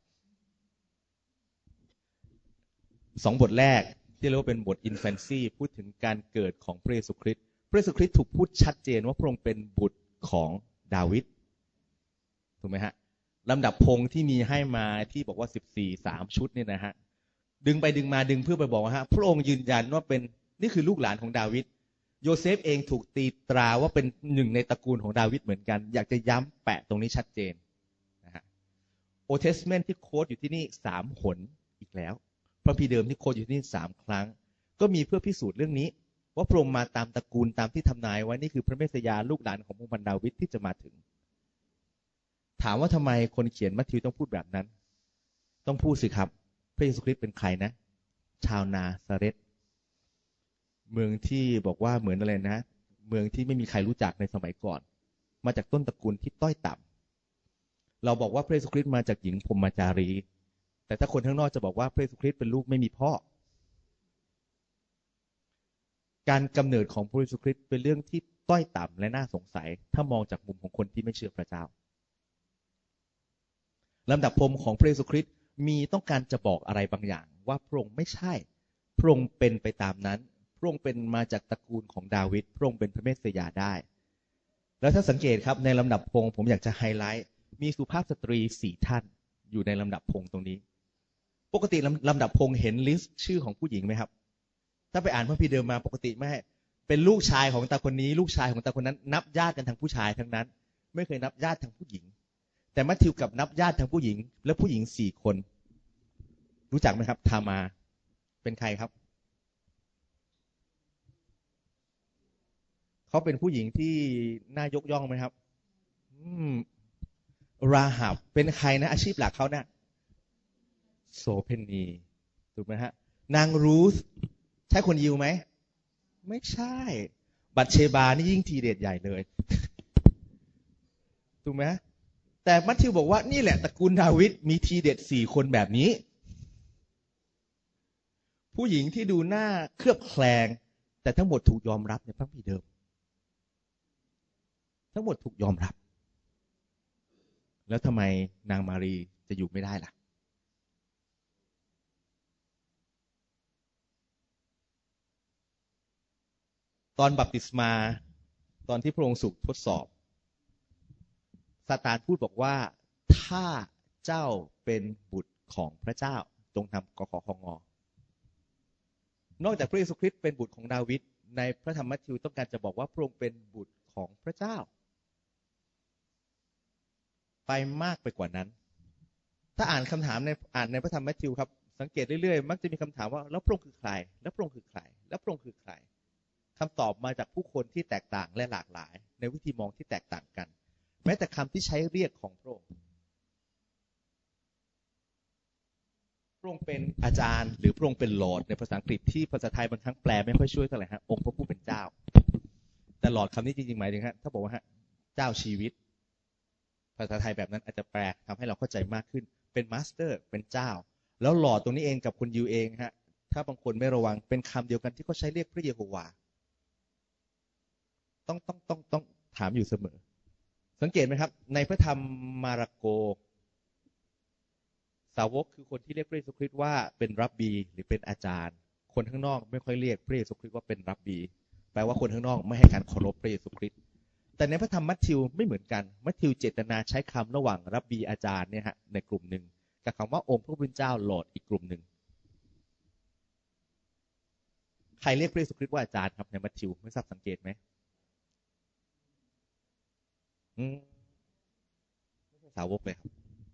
2 บทแรกที่เรียกว่าเป็นบท infancy พูดถึงการเกิดของพระเยซูคริสต์พระเยซูคริสต์ถูกพูดชัดเจนว่าพระองค์เป็นบุตรของดาวิดถูกไหมฮะลำดับพงที่มีให้มาที่บอกว่า3 ชุดเนี่ยนะฮะดึงไปดึงมาดึงเพื่อไปบอกว่าพระองค์ยืนยันว่าเป็นนี่คือลูกหลานของดาวิดโยเซฟเองถูกตีตราว่าเป็นหนึ่งในตระกูลของดาวิดเหมือนกันอยากจะย้ำแปะตรงนี้ชัดเจนนะฮะโอเทสเมนต์ที่โค้ดอยู่ที่นี่3 หนอีกแล้วพระพีเดิมที่โค้ดอยู่ที่นี่3 ครั้งก็มีเพื่อพิสูจน์เรื่องนี้ว่าพระองค์มาตามตระกูลตามที่ทำนายไว้นี่คือพระเมสสยาลูกหลานของพระองค์ดาวิดที่จะมาถึงถามว่าทำไมคนเขียนมัทธิวต้องพูดแบบนั้นต้องพูดสิครับพระเยซูคริสต์เป็นใครนะชาวนาซาเรตเมืองที่บอกว่าเหมือนอะไรนะเมืองที่ไม่มีใครรู้จักในสมัยก่อนมาจากต้นตระกูลที่ต้อยต่ำเราบอกว่าพระเยซูคริสต์มาจากหญิงพรหมจารีแต่ถ้าคนข้างนอกจะบอกว่าพระเยซูคริสต์เป็นลูกไม่มีพ่อการกำเนิดของพระเยซูคริสต์เป็นเรื่องที่ต้อยต่ำและน่าสงสัยถ้ามองจากมุมของคนที่ไม่เชื่อพระเจ้าลำดับพรมของพระเยซูคริสต์มีต้องการจะบอกอะไรบางอย่างว่าพระองค์ไม่ใช่พระองค์เป็นไปตามนั้นพระองค์เป็นมาจากตระกูลของดาวิดพระองค์เป็นพระเมสสิยาได้แล้วถ้าสังเกตครับในลำดับพงผมอยากจะไฮไลท์มีสุภาพสตรี4 ท่านอยู่ในลำดับพงตรงนี้ปกติลำดับพงเห็นลิสต์ชื่อของผู้หญิงไหมครับถ้าไปอ่านพระพีเดิมมาปกติไม่เป็นลูกชายของตาคนนี้ลูกชายของตาคนนั้นนับญาติกันทางผู้ชายทั้งนั้นไม่เคยนับญาติทางผู้หญิงแต่มัทธิวกับนับญาติทางผู้หญิงและผู้หญิง4 คนรู้จักไหมครับทามาเป็นใครครับเขาเป็นผู้หญิงที่น่ายกย่องไหมครับราหับเป็นใครนะอาชีพหลักเขาเนี่ยโสเพณีถูกไหมฮะนางรูธใช่คนยิวไหมไม่ใช่บัตเชบานี่ยิ่งทีเด็ดใหญ่เลยถูกไหมแต่มัทธิวบอกว่านี่แหละตระกูลดาวิดมีทีเด็ด4 คนแบบนี้ผู้หญิงที่ดูหน้าเคลือบแคลงแต่ทั้งหมดถูกยอมรับในพระคัมภีร์เดิมทั้งหมดถูกยอมรับแล้วทำไมนางมารีจะอยู่ไม่ได้ล่ะตอนบัพติศมาตอนที่พระองค์ถูกทดสอบซาตานพูดบอกว่าถ้าเจ้าเป็นบุตรของพระเจ้าจงทำกขคงนอกจากพระเยซูคริสต์เป็นบุตรของดาวิดในพระธรรมมัทธิวต้องการจะบอกว่าพระองค์เป็นบุตรของพระเจ้าไปมากไปกว่านั้นถ้าอ่านคำถามในพระธรรมมัทธิวครับสังเกตเรื่อยๆมักจะมีคำถามว่าแล้วพระองค์คือใครแล้วพระองค์คือใครแล้วพระองค์คือใครคำตอบมาจากผู้คนที่แตกต่างและหลากหลายในวิธีมองที่แตกต่างกันแม้แต่คำที่ใช้เรียกของพระองค์พระองค์เป็นอาจารย์หรือพระองค์เป็นลอร์ดในภาษาอังกฤษที่ภาษาไทยบางครั้งแปลไม่ค่อยช่วยเท่าไหร่ฮะองค์พระผู้เป็นเจ้าแต่ลอร์ดคำนี้จริงๆหมายถึงฮะถ้าบอกว่าเจ้าชีวิตภาษาไทยแบบนั้นอาจจะแปลทำให้เราเข้าใจมากขึ้นเป็นมาสเตอร์เป็นเจ้าแล้วลอร์ดตรงนี้เองกับคุณยูเองฮะถ้าบางคนไม่ระวังเป็นคำเดียวกันที่เขาใช้เรียกพระเยโฮวาห์ต้องถามอยู่เสมอสังเกตไหมครับในพระธรรมมาระโกสาวกคือคนที่เรียกพระเยซูคริสต์ว่าเป็นรับบีหรือเป็นอาจารย์คนข้างนอกไม่ค่อยเรียกพระเยซูคริสต์ว่าเป็นรับบีแปลว่าคนข้างนอกไม่ให้การเคารพพระเยซูคริสต์แต่ในพระธรรมมัทธิวไม่เหมือนกันมัทธิวเจตนาใช้คำระหว่างรับบีอาจารย์เนี่ยฮะในกลุ่มหนึ่งกับคำว่าองค์พระผู้เป็นเจ้าโหลดอีกกลุ่มหนึ่งใครเรียกพระเยซูคริสต์ว่าอาจารย์ครับในมัทธิวไม่ทราบสังเกตไหมไม่ใช่สาวกเลยครับ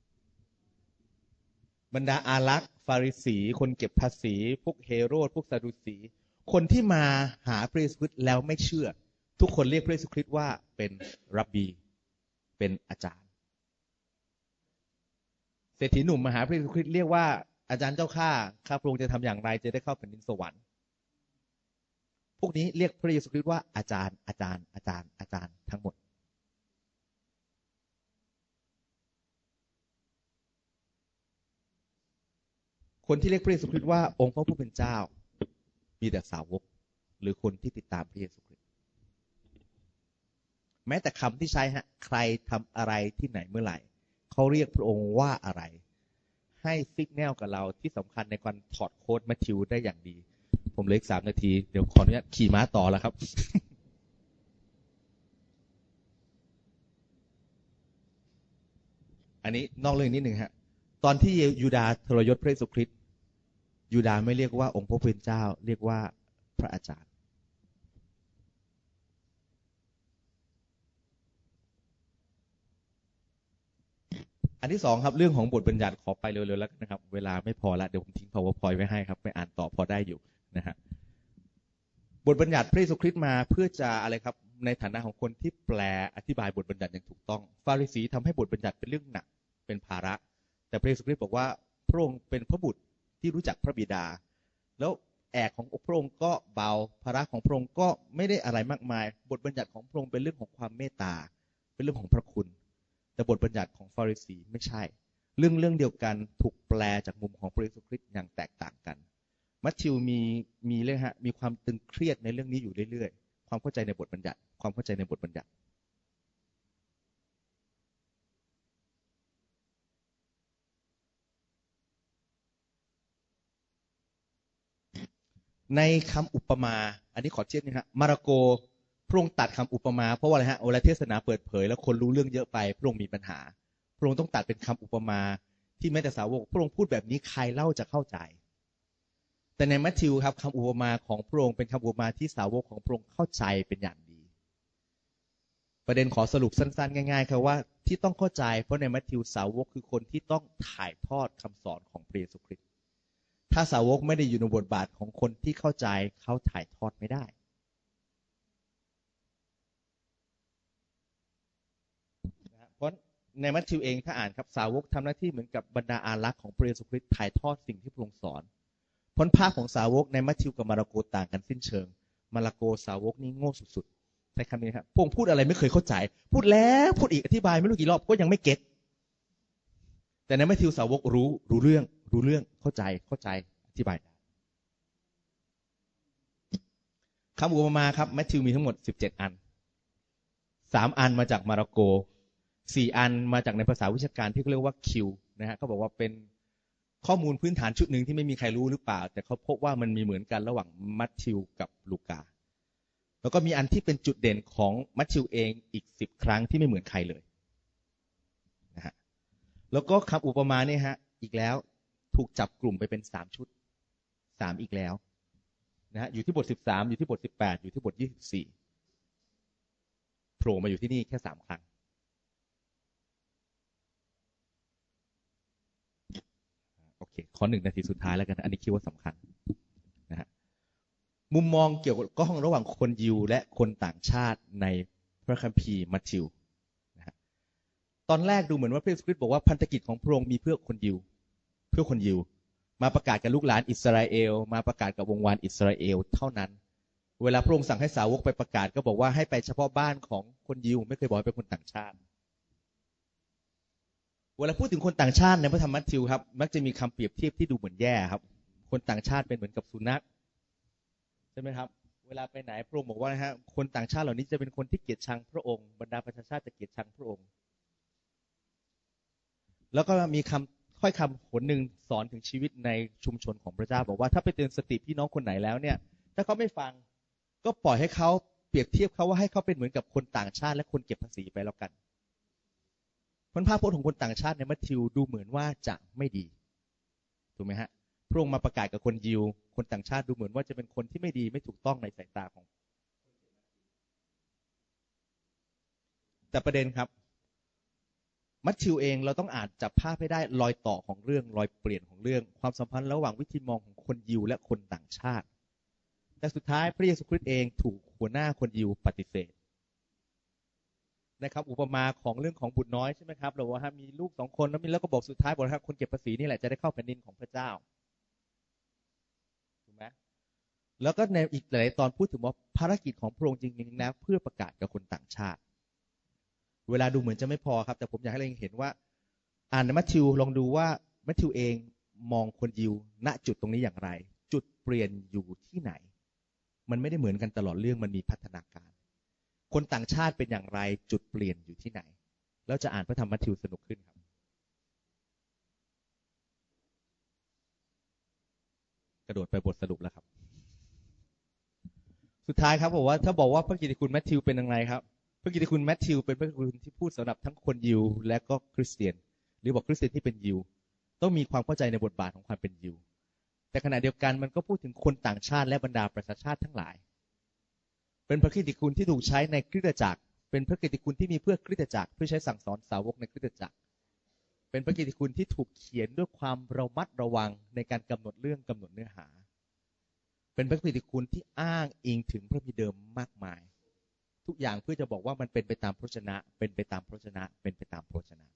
บรรดาอารักษ์ฟาริสีคนเก็บภาษีพวกเฮโรดพวกซาดูสีคนที่มาหาพระเยซูคริสต์แล้วไม่เชื่อทุกคนเรียกพระเยซูคริสต์ว่าเป็นรับบีเป็นอาจารย์เศรษฐีหนุ่มมาหาพระเยซูคริสต์เรียกว่าอาจารย์เจ้าข้าพระองค์จะทำอย่างไรจะได้เข้าแผ่นดินสวรรค์พวกนี้เรียกพระเยซูคริสต์ว่าอาจารย์อาจารย์อาจารย์อาจารย์ทั้งหมดคนที่เรียกพระเยซูคริสต์ว่าองค์พระผู้เป็นเจ้ามีแต่สาวกหรือคนที่ติดตามพระเยซูคริสต์แม้แต่คำที่ใช้ฮะใครทำอะไรที่ไหนเมื่อไหร่เขาเรียกพระองค์ว่าอะไรให้ซิกแนลกับเราที่สำคัญในการถอดโค้ดมัทธิวได้อย่างดีผมเหลืออีก3 นาทีเดี๋ยวขออนุญาตขี่ม้าต่อแล้วครับ อันนี้นอกเรื่องนิดหนึ่งฮะตอนที่ยูดาห์ทรยศพระเยซูคริสต์ยูดาห์ไม่เรียกว่าองค์พระผู้เป็นเจ้าเรียกว่าพระอาจารย์อันที่2ครับเรื่องของบทบัญญัติขอไปเร็วๆแล้วนะครับเวลาไม่พอละเดี๋ยวผมทิ้ง PowerPoint ไว้ให้ครับไม่อ่านต่อพอได้อยู่นะฮะบทบัญญัติพระเยซูคริสต์มาเพื่อจะอะไรครับในฐานะของคนที่แปลอธิบายบทบัญญัติอย่างถูกต้องฟาริสีทำให้บทบัญญัติเป็นเรื่องหนักเป็นภาระแต่พระเยซูคริสต์บอกว่าพระองค์เป็นพระบุตรที่รู้จักพระบิดาแล้วแอกของพระองค์ก็เบาภาระของพระองค์ก็ไม่ได้อะไรมากมายบทบัญญัติของพระองค์เป็นเรื่องของความเมตตาเป็นเรื่องของพระคุณแต่บทบัญญัติของฟาริสีไม่ใช่เรื่องเดียวกันถูกแปลจากมุมของพระเยซูคริสต์อย่างแตกต่างกันมัทธิวมีเรื่องฮะมีความตึงเครียดในเรื่องนี้อยู่เรื่อยๆความเข้าใจในบทบัญญัติความเข้าใจในบทบัญญัติในคำอุปมาอันนี้ขอเทียบนะฮะมาระโกพระองค์ตัดคำอุปมาเพราะว่าอะไรฮะเวลาเทศนาเปิดเผยแล้วคนรู้เรื่องเยอะไปพระองค์มีปัญหาพระองค์ต้องตัดเป็นคำอุปมาที่แม้แต่สาวกพระองค์พูดแบบนี้ใครเล่าจะเข้าใจแต่ในมัทธิวครับคำอุปมาของพระองค์เป็นคำอุปมาที่สาวกของพระองค์เข้าใจเป็นอย่างดีประเด็นขอสรุปสั้นๆง่ายๆครับว่าที่ต้องเข้าใจเพราะในมัทธิวสาวกคือคนที่ต้องถ่ายทอดคำสอนของพระเยซูคริสต์ถ้าสาวกไม่ได้อยู่ในบทบาทของคนที่เข้าใจเขาถ่ายทอดไม่ได้เพราะในมัทธิวเองถ้าอ่านครับสาวกทำหน้าที่เหมือนกับบรรดาอารักษ์ของพระเยซูคริสต์ถ่ายทอดสิ่งที่พระองค์สอนผลภาพของสาวกในมัทธิวกับมาระโกต่างกันสิ้นเชิงมาระโกสาวกนี่โง่สุดๆใช้คำนี้ครับพระองค์พูดอะไรไม่เคยเข้าใจพูดแล้วพูดอีกอธิบายไม่รู้กี่รอบก็ยังไม่เก็ตแต่ในมัทธิวสาวกรู้เรื่องเข้าใจอธิบายคำอุปมาครับมัทธิวมีทั้งหมด17 อัน3 อันมาจากมาระโก4 อันมาจากในภาษาวิชาการที่เขาเรียกว่าคิวนะฮะเขาบอกว่าเป็นข้อมูลพื้นฐานชุดหนึ่งที่ไม่มีใครรู้หรือเปล่าแต่เขาพบว่ามันมีเหมือนกันระหว่างมัทธิวกับลูกาแล้วก็มีอันที่เป็นจุดเด่นของมัทธิวเองอีก10 ครั้งที่ไม่เหมือนใครเลยนะฮะแล้วก็คำอุปมาเนี่ยฮะอีกแล้วถูกจับกลุ่มไปเป็น3 ชุด3อีกแล้วนะฮะอยู่ที่บท13อยู่ที่บท18อยู่ที่บท24โผล่มาอยู่ที่นี่แค่3 ครั้งโอเคขอ1 นาทีสุดท้ายแล้วกันอันนี้คิดว่าสำคัญนะฮะมุมมองเกี่ยวกับกล้องระหว่างคนยิวและคนต่างชาติในพระคัมภีร์มัทธิวนะฮะตอนแรกดูเหมือนว่าพระเยซูคริสต์บอกว่าพันธกิจของพระองค์มีเพื่อคนยิวมาประกาศกับลูกหลานอิสราเอลมาประกาศกับวงวานอิสราเอลเท่านั้นเวลาพระองค์สั่งให้สาวกไปประกาศก็บอกว่าให้ไปเฉพาะบ้านของคนยิวไม่เคยบอกให้เป็นคนต่างชาติเวลาพูดถึงคนต่างชาติในพระธรรมมัทธิวครับมักจะมีคำเปรียบเทียบที่ดูเหมือนแย่ครับคนต่างชาติเป็นเหมือนกับสุนัขใช่ไหมครับเวลาไปไหนพระองค์บอกว่านะฮะคนต่างชาติเหล่านี้จะเป็นคนที่เกลียดชังพระองค์บรรดาประชาชาติจะเกลียดชังพระองค์แล้วก็มีค่อยคำหนหนึ่งสอนถึงชีวิตในชุมชนของพระเจ้าบอกว่าถ้าไปเตือนสติพี่น้องคนไหนแล้วเนี่ยถ้าเขาไม่ฟังก็ปล่อยให้เขาไปรียบเทียบเขาว่าให้เขาเป็นเหมือนกับคนต่างชาติและคนเก็บภาษีไปแล้วกันเพราะภาพพจน์ของคนต่างชาติในมัทธิวดูเหมือนว่าจะไม่ดีถูกไหมฮะพระองค์มาประกาศกับคนยิวคนต่างชาติดูเหมือนว่าจะเป็นคนที่ไม่ดีไม่ถูกต้องในสายตาของแต่ประเด็นครับมัทธิวเองเราต้องอ่านจับภาพให้ได้รอยต่อของเรื่องรอยเปลี่ยนของเรื่องความสัมพันธ์ระหว่างวิธีมองของคนยิวและคนต่างชาติแต่สุดท้ายพระเยซูคริสต์เองถูกหัวหน้าคนยิวปฏิเสธนะครับอุปมาของเรื่องของบุตรน้อยใช่ไหมครับเราว่ามีลูก2 คนแล้วก็บอกสุดท้ายบอกครับคนเก็บภาษีนี่แหละจะได้เข้าแผ่นดินของพระเจ้าถูกไหมแล้วก็ในอีกหลายตอนพูดถึงว่าภารกิจของพระองค์จริงๆนะเพื่อประกาศกับคนต่างชาติเวลาดูเหมือนจะไม่พอครับแต่ผมอยากให้เราเห็นว่าอ่านในมัทธิวลองดูว่ามัทธิวเองมองคนยิวณจุดตรงนี้อย่างไรจุดเปลี่ยนอยู่ที่ไหนมันไม่ได้เหมือนกันตลอดเรื่องมันมีพัฒนาการคนต่างชาติเป็นอย่างไรจุดเปลี่ยนอยู่ที่ไหนแล้วจะอ่านพระธรรมมัทธิวสนุกขึ้นครับกระโดดไปบทสรุปแล้วครับสุดท้ายครับบอกว่าถ้าบอกว่าพระกิตติคุณมัทธิวเป็นอย่างไรครับพระกิตติคุณมัทธิวเป็นพระกิตติคุณที่พูดสำหรับทั้งคนยิวและก็คริสเตียนหรือบอกคริสเตียนที่เป็นยิวต้องมีความเข้าใจในบทบาทของความเป็นยิวแต่ขณะเดียวกันมันก็พูดถึงคนต่างชาติและบรรดาประชาชาติทั้งหลายเป็นพระกิตติคุณที่ถูกใช้ในคริสตจักรเป็นพระกิตติคุณที่มีเพื่อคริสตจักรเพื่อใช้สั่งสอนสาวกในคริสตจักรเป็นพระกิตติคุณที่ถูกเขียนด้วยความระมัดระวังในการกำหนดเรื่องกำหนดเนื้อหาเป็นพระกิตติคุณที่อ้างอิงถึงพระบิดาเดิมมากมายทุกอย่างเพื่อจะบอกว่ามันเป็นไปตามพระชนะเป็นไปตามพระชนะเป็นไปตามพระชนะ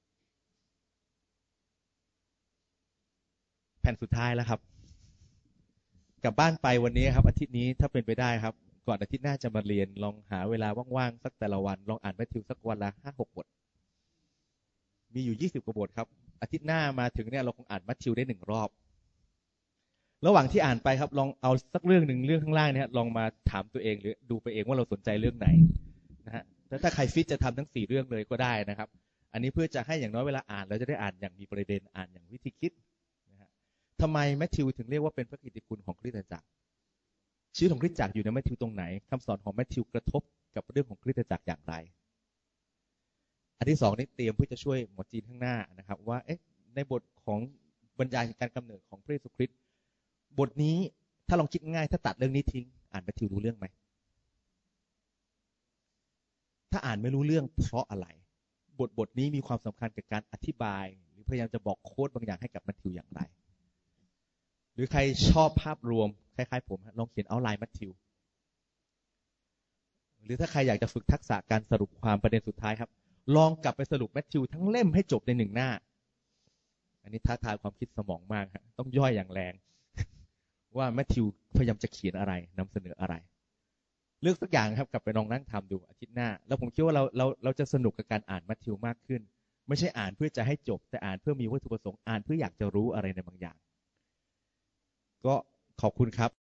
แผ่นสุดท้ายแล้วครับกลับบ้านไปวันนี้ครับอาทิตย์นี้ถ้าเป็นไปได้ครับก่อนอาทิตย์หน้าจะมาเรียนลองหาเวลาว่างๆสักแต่ละวันลองอ่านมัทธิวสักวันละ5-6 บทมีอยู่20 กว่าบทครับอาทิตย์หน้ามาถึงเนี่ยเราคงอ่านมัทธิวได้1 รอบระหว่างที่อ่านไปครับลองเอาสักเรื่องหนึ่งเรื่องข้างล่างเนี่ยลองมาถามตัวเองหรือดูไปเองว่าเราสนใจเรื่องไหนนะฮะแล้วถ้าใครฟิตจะทำทั้ง4 เรื่องเลยก็ได้นะครับอันนี้เพื่อจะให้อย่างน้อยเวลาอ่านเราจะได้อ่านอย่างมีประเด็นอ่านอย่างวิธีคิดนะฮะทำไมมัทธิวถึงเรียกว่าเป็นพระกิตติคุณของคริสตจักรชีวิตของคริสตจักรอยู่ในมัทธิวตรงไหนคำสอนของมัทธิวกระทบกับเรื่องของคริสตจักรอย่างไรอันที่2นี่เตรียมเพื่อจะช่วยหมอจีนข้างหน้านะครับว่าในบทของบรรยายการกำเนิดของพระเยซูคริสต์บทนี้ถ้าลองคิดง่ายถ้าตัดเรื่องนี้ทิ้งอ่านมัทธิวรู้เรื่องไหมถ้าอ่านไม่รู้เรื่องเพราะอะไรบทนี้มีความสำคัญกับการอธิบายหรือพยายามจะบอกโค้ดบางอย่างให้กับมัทธิวอย่างไรหรือใครชอบภาพรวมคล้ายๆผมลองเขียนเอาท์ไลน์มัทธิวหรือถ้าใครอยากจะฝึกทักษะการสรุปความประเด็นสุดท้ายครับลองกลับไปสรุปมัทธิวทั้งเล่มให้จบใน1 หน้าอันนี้ท้าทายความคิดสมองมากฮะต้องย่อยอย่างแรงว่ามัทธิวพยายามจะเขียนอะไรนำเสนออะไรเลือกสักอย่างครับกลับไปลองนั่งทำดูอาทิตย์หน้าแล้วผมคิดว่าเราจะสนุกกับการอ่านมัทธิวมากขึ้นไม่ใช่อ่านเพื่อจะให้จบแต่อ่านเพื่อมีวัตถุประสงค์อ่านเพื่ออยากจะรู้อะไรในบางอย่างก็ขอบคุณครับ